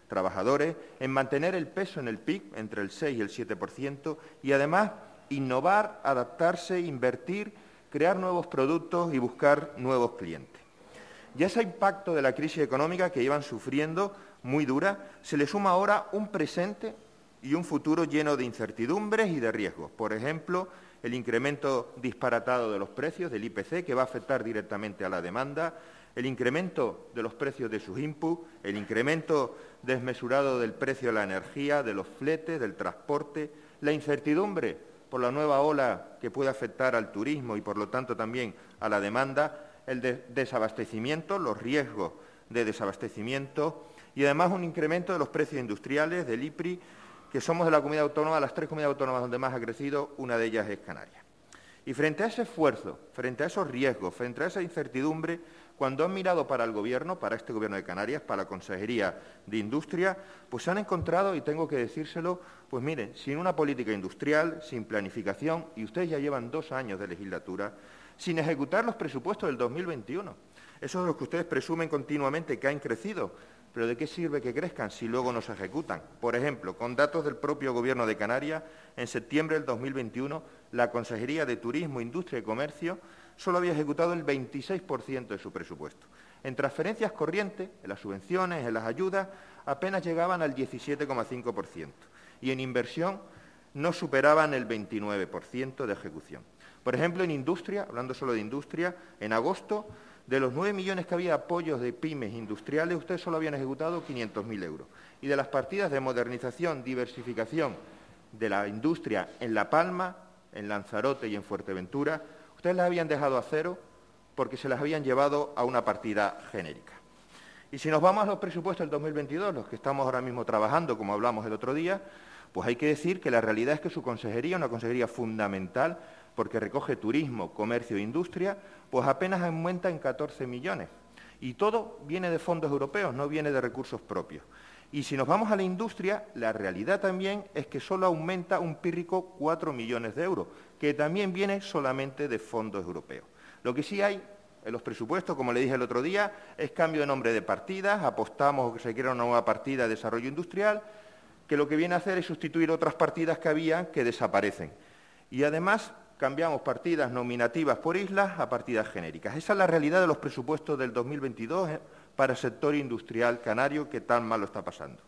trabajadores, en mantener el peso en el P I B entre el seis y el siete por ciento y además innovar, adaptarse, invertir, crear nuevos productos y buscar nuevos clientes. Y a ese impacto de la crisis económica que llevan sufriendo, muy dura, se le suma ahora un presente y un futuro lleno de incertidumbres y de riesgos. Por ejemplo, el incremento disparatado de los precios del I P C, que va a afectar directamente a la demanda, el incremento de los precios de sus inputs, el incremento desmesurado del precio de la energía, de los fletes, del transporte, la incertidumbre por la nueva ola que puede afectar al turismo y, por lo tanto, también a la demanda, el de desabastecimiento, los riesgos de desabastecimiento y, además, un incremento de los precios industriales del I P R I, que somos de la comunidad autónoma, las tres comunidades autónomas donde más ha crecido, una de ellas es Canarias. Y frente a ese esfuerzo, frente a esos riesgos, frente a esa incertidumbre, cuando han mirado para el Gobierno, para este Gobierno de Canarias, para la Consejería de Industria, pues se han encontrado, y tengo que decírselo, pues miren, sin una política industrial, sin planificación, y ustedes ya llevan dos años de legislatura, sin ejecutar los presupuestos del dos mil veintiuno. Esos de los que ustedes presumen continuamente que han crecido, pero ¿de qué sirve que crezcan si luego no se ejecutan? Por ejemplo, con datos del propio Gobierno de Canarias, en septiembre del dos mil veintiuno, la Consejería de Turismo, Industria y Comercio solo había ejecutado el veintiséis por ciento de su presupuesto. En transferencias corrientes, en las subvenciones, en las ayudas, apenas llegaban al diecisiete coma cinco por ciento. Y en inversión no superaban el veintinueve por ciento de ejecución. Por ejemplo, en industria, hablando solo de industria, en agosto, de los nueve millones que había apoyos de pymes industriales, ustedes solo habían ejecutado quinientos mil euros. Y de las partidas de modernización, diversificación de la industria en La Palma, en Lanzarote y en Fuerteventura, ustedes las habían dejado a cero porque se las habían llevado a una partida genérica. Y si nos vamos a los presupuestos del dos mil veintidós, los que estamos ahora mismo trabajando, como hablamos el otro día, pues hay que decir que la realidad es que su consejería, una consejería fundamental, porque recoge turismo, comercio e industria, pues apenas aumenta en catorce millones. Y todo viene de fondos europeos, no viene de recursos propios. Y si nos vamos a la industria, la realidad también es que solo aumenta un pírrico cuatro millones de euros, que también viene solamente de fondos europeos. Lo que sí hay en los presupuestos, como le dije el otro día, es cambio de nombre de partidas, apostamos que se quiera una nueva partida de desarrollo industrial, que lo que viene a hacer es sustituir otras partidas que había que desaparecen. Y además cambiamos partidas nominativas por islas a partidas genéricas. Esa es la realidad de los presupuestos del dos mil veintidós para el sector industrial canario que tan mal lo está pasando.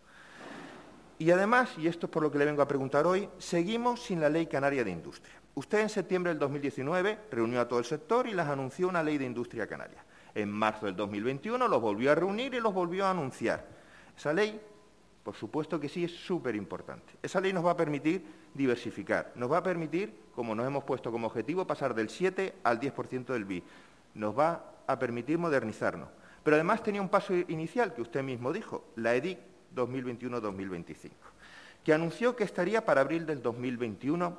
Y además, y esto es por lo que le vengo a preguntar hoy, seguimos sin la Ley Canaria de Industria. Usted en septiembre del dos mil diecinueve reunió a todo el sector y les anunció una Ley de Industria Canaria. En marzo del dos mil veintiuno los volvió a reunir y los volvió a anunciar. Esa ley, por supuesto que sí, es súper importante. Esa ley nos va a permitir diversificar, nos va a permitir, como nos hemos puesto como objetivo, pasar del siete al diez por ciento del P I B. Nos va a permitir modernizarnos. Pero además tenía un paso inicial que usted mismo dijo, la E D I C dos mil veintiuno dos mil veinticinco, que anunció que estaría para abril del dos mil veintiuno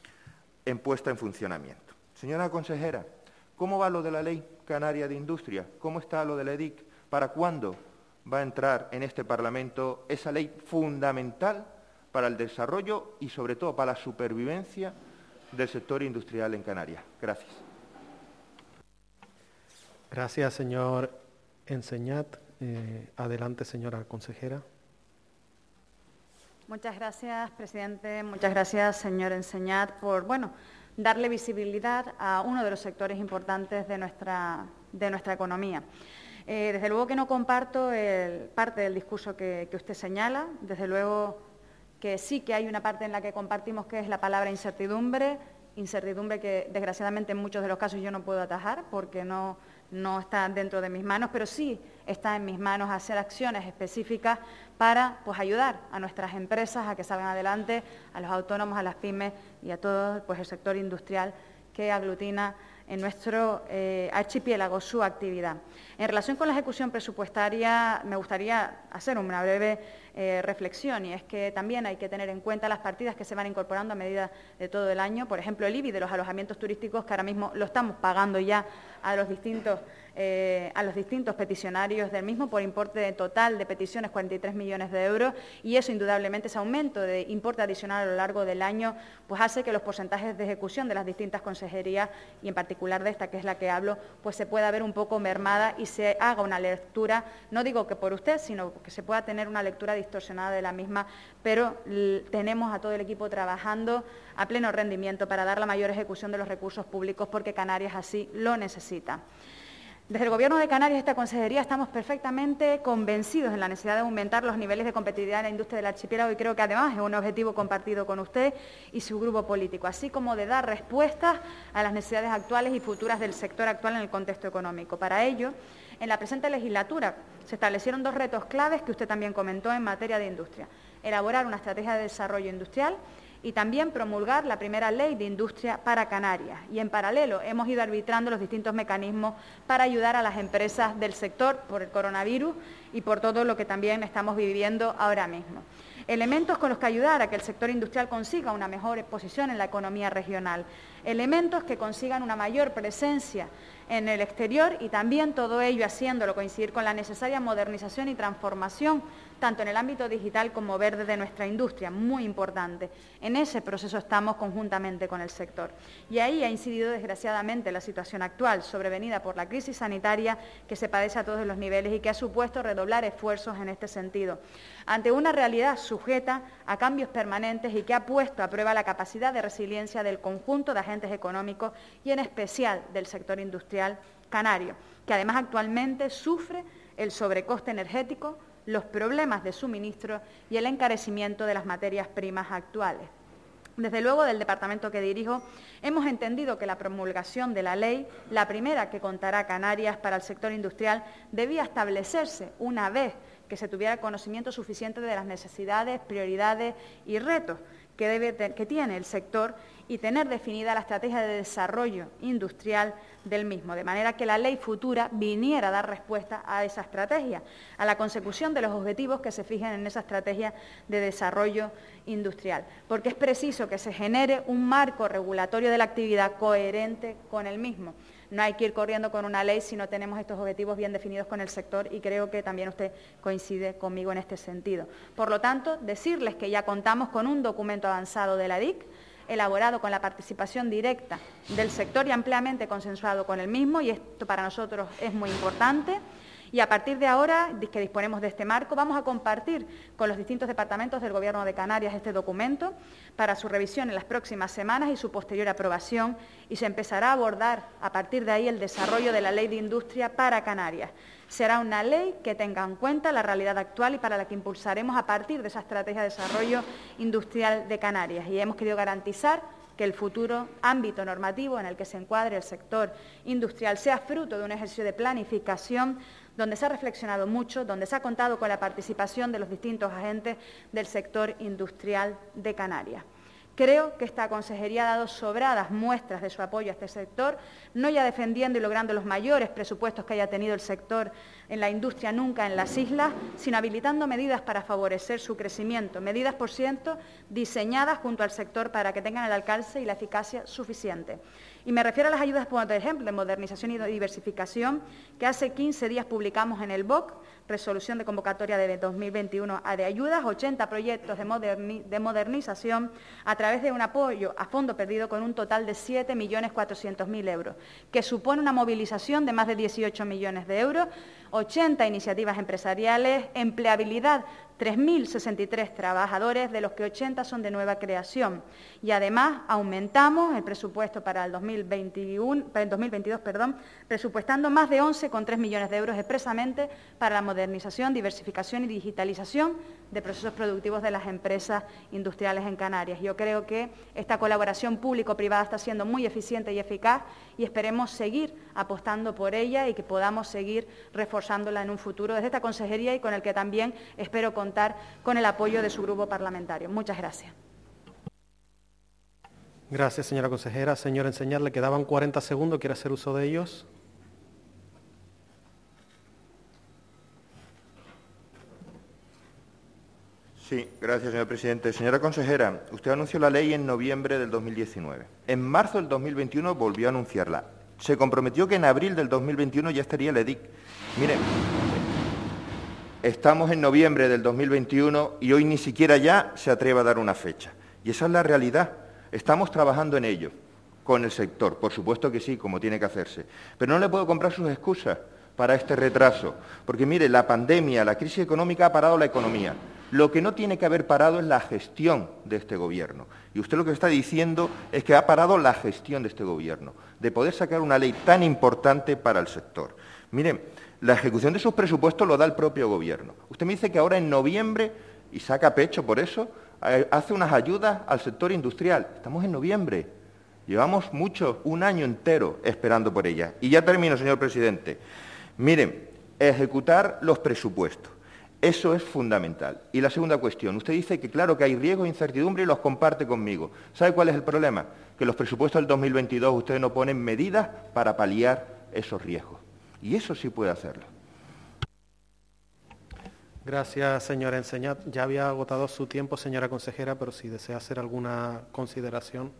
en puesta en funcionamiento. Señora consejera, ¿cómo va lo de la Ley Canaria de Industria? ¿Cómo está lo de la E D I C? ¿Para cuándo va a entrar en este Parlamento esa ley fundamental para el desarrollo y, sobre todo, para la supervivencia del sector industrial en Canarias? Gracias. Gracias, señor Enseñat. Eh, adelante, señora consejera. Muchas gracias, presidente. Muchas gracias, señor Enseñat, por bueno, darle visibilidad a uno de los sectores importantes de nuestra, de nuestra economía. Eh, desde luego que no comparto el, parte del discurso que, que usted señala. Desde luego que sí que hay una parte en la que compartimos, que es la palabra incertidumbre, incertidumbre que desgraciadamente en muchos de los casos yo no puedo atajar porque no, no está dentro de mis manos, pero sí está en mis manos hacer acciones específicas para pues, ayudar a nuestras empresas a que salgan adelante, a los autónomos, a las pymes y a todo pues, el sector industrial que aglutina en nuestro eh, archipiélago su actividad. En relación con la ejecución presupuestaria, me gustaría hacer una breve eh, reflexión, y es que también hay que tener en cuenta las partidas que se van incorporando a medida de todo el año. Por ejemplo, el I B I de los alojamientos turísticos, que ahora mismo lo estamos pagando ya a los distintos, eh, a los distintos peticionarios del mismo por importe total de peticiones cuarenta y tres millones de euros, y eso indudablemente, ese aumento de importe adicional a lo largo del año, pues hace que los porcentajes de ejecución de las distintas consejerías, y en particular de esta, que es la que hablo, pues se pueda ver un poco mermada y se haga una lectura, no digo que por usted, sino que se pueda tener una lectura distorsionada de la misma, pero tenemos a todo el equipo trabajando a pleno rendimiento para dar la mayor ejecución de los recursos públicos, porque Canarias así lo necesita. Desde el Gobierno de Canarias, esta consejería, estamos perfectamente convencidos en la necesidad de aumentar los niveles de competitividad en la industria del archipiélago, y creo que además es un objetivo compartido con usted y su grupo político, así como de dar respuestas a las necesidades actuales y futuras del sector actual en el contexto económico. Para ello, en la presente legislatura se establecieron dos retos claves que usted también comentó en materia de industria: elaborar una estrategia de desarrollo industrial y también promulgar la primera ley de industria para Canarias. Y en paralelo hemos ido arbitrando los distintos mecanismos para ayudar a las empresas del sector por el coronavirus y por todo lo que también estamos viviendo ahora mismo. Elementos con los que ayudar a que el sector industrial consiga una mejor posición en la economía regional. Elementos que consigan una mayor presencia en el exterior, y también todo ello haciéndolo coincidir con la necesaria modernización y transformación, tanto en el ámbito digital como verde, de nuestra industria, muy importante. En ese proceso estamos conjuntamente con el sector. Y ahí ha incidido, desgraciadamente, la situación actual, sobrevenida por la crisis sanitaria que se padece a todos los niveles y que ha supuesto redoblar esfuerzos en este sentido, ante una realidad sujeta a cambios permanentes y que ha puesto a prueba la capacidad de resiliencia del conjunto de agentes económicos y en especial del sector industrial canario, que además actualmente sufre el sobrecoste energético, los problemas de suministro y el encarecimiento de las materias primas actuales. Desde luego, del departamento que dirijo, hemos entendido que la promulgación de la ley, la primera que contará Canarias para el sector industrial, debía establecerse una vez que se tuviera conocimiento suficiente de las necesidades, prioridades y retos que, debe, que tiene el sector, y tener definida la estrategia de desarrollo industrial del mismo, de manera que la ley futura viniera a dar respuesta a esa estrategia, a la consecución de los objetivos que se fijen en esa estrategia de desarrollo industrial, porque es preciso que se genere un marco regulatorio de la actividad coherente con el mismo. No hay que ir corriendo con una ley si no tenemos estos objetivos bien definidos con el sector, y creo que también usted coincide conmigo en este sentido. Por lo tanto, decirles que ya contamos con un documento avanzado de la D I C, elaborado con la participación directa del sector y ampliamente consensuado con el mismo, y esto para nosotros es muy importante. Y a partir de ahora, que disponemos de este marco, vamos a compartir con los distintos departamentos del Gobierno de Canarias este documento para su revisión en las próximas semanas y su posterior aprobación, y se empezará a abordar a partir de ahí el desarrollo de la Ley de Industria para Canarias. Será una ley que tenga en cuenta la realidad actual y para la que impulsaremos a partir de esa estrategia de desarrollo industrial de Canarias, y hemos querido garantizar que el futuro ámbito normativo en el que se encuadre el sector industrial sea fruto de un ejercicio de planificación donde se ha reflexionado mucho, donde se ha contado con la participación de los distintos agentes del sector industrial de Canarias. Creo que esta consejería ha dado sobradas muestras de su apoyo a este sector, no ya defendiendo y logrando los mayores presupuestos que haya tenido el sector en la industria nunca en las islas, sino habilitando medidas para favorecer su crecimiento, medidas, por cierto, diseñadas junto al sector para que tengan el alcance y la eficacia suficiente. Y me refiero a las ayudas, por ejemplo, de modernización y de diversificación, que hace quince días publicamos en el B O C, resolución de convocatoria de dos mil veintiuno de ayudas, ochenta proyectos de, moderni de modernización a través de un apoyo a fondo perdido con un total de siete millones cuatrocientos mil euros, que supone una movilización de más de dieciocho millones de euros, ochenta iniciativas empresariales, empleabilidad tres mil sesenta y tres trabajadores, de los que ochenta son de nueva creación. Y además aumentamos el presupuesto para el dos mil veintiuno, para el dos mil veintidós, perdón, presupuestando más de once coma tres millones de euros expresamente para la modernización, diversificación y digitalización de procesos productivos de las empresas industriales en Canarias. Yo creo que esta colaboración público-privada está siendo muy eficiente y eficaz, y esperemos seguir apostando por ella y que podamos seguir reforzándola en un futuro desde esta consejería, y con el que también espero contar con el apoyo de su grupo parlamentario. Muchas gracias. Gracias, señora consejera. Señor Enseñar, le quedaban cuarenta segundos. ¿Quiere hacer uso de ellos? Sí, gracias, señor presidente. Señora consejera, usted anunció la ley en noviembre del dos mil diecinueve. En marzo del dos mil veintiuno volvió a anunciarla. Se comprometió que en abril del dos mil veintiuno ya estaría la E D I C. Mire, estamos en noviembre del dos mil veintiuno y hoy ni siquiera ya se atreve a dar una fecha. Y esa es la realidad. Estamos trabajando en ello, con el sector, por supuesto que sí, como tiene que hacerse. Pero no le puedo comprar sus excusas para este retraso, porque mire, la pandemia, la crisis económica ha parado la economía. Lo que no tiene que haber parado es la gestión de este Gobierno. Y usted lo que está diciendo es que ha parado la gestión de este Gobierno, de poder sacar una ley tan importante para el sector. Miren, la ejecución de sus presupuestos lo da el propio Gobierno. Usted me dice que ahora en noviembre, y saca pecho por eso, hace unas ayudas al sector industrial. Estamos en noviembre. Llevamos mucho, un año entero esperando por ellas. Y ya termino, señor presidente. Miren, ejecutar los presupuestos. Eso es fundamental. Y la segunda cuestión, usted dice que claro que hay riesgos e incertidumbre y los comparte conmigo. ¿Sabe cuál es el problema? Que los presupuestos del dos mil veintidós ustedes no ponen medidas para paliar esos riesgos. Y eso sí puede hacerlo. Gracias, señora Enseñat. Ya había agotado su tiempo, señora consejera, pero si desea hacer alguna consideración.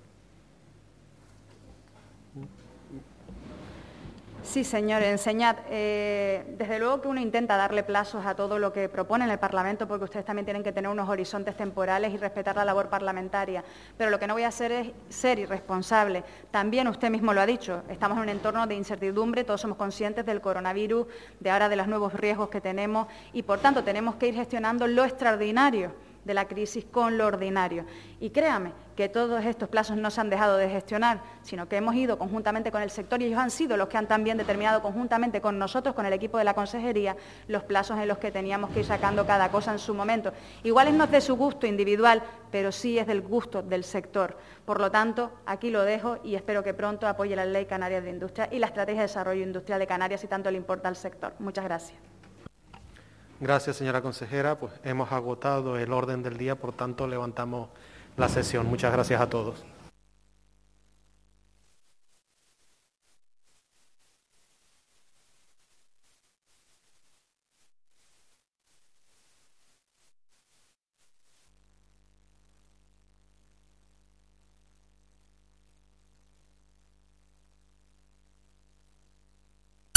Sí, señor Enseñat. Eh, desde luego que uno intenta darle plazos a todo lo que propone en el Parlamento, porque ustedes también tienen que tener unos horizontes temporales y respetar la labor parlamentaria. Pero lo que no voy a hacer es ser irresponsable. También usted mismo lo ha dicho, estamos en un entorno de incertidumbre, todos somos conscientes del coronavirus, de ahora de los nuevos riesgos que tenemos y, por tanto, tenemos que ir gestionando lo extraordinario de la crisis con lo ordinario. Y créame que todos estos plazos no se han dejado de gestionar, sino que hemos ido conjuntamente con el sector y ellos han sido los que han también determinado conjuntamente con nosotros, con el equipo de la Consejería, los plazos en los que teníamos que ir sacando cada cosa en su momento. Igual no es de su gusto individual, pero sí es del gusto del sector. Por lo tanto, aquí lo dejo y espero que pronto apoye la Ley Canaria de Industria y la Estrategia de Desarrollo Industrial de Canarias, si tanto le importa al sector. Muchas gracias. Gracias, señora consejera. Pues hemos agotado el orden del día, por tanto, levantamos la sesión. Muchas gracias a todos.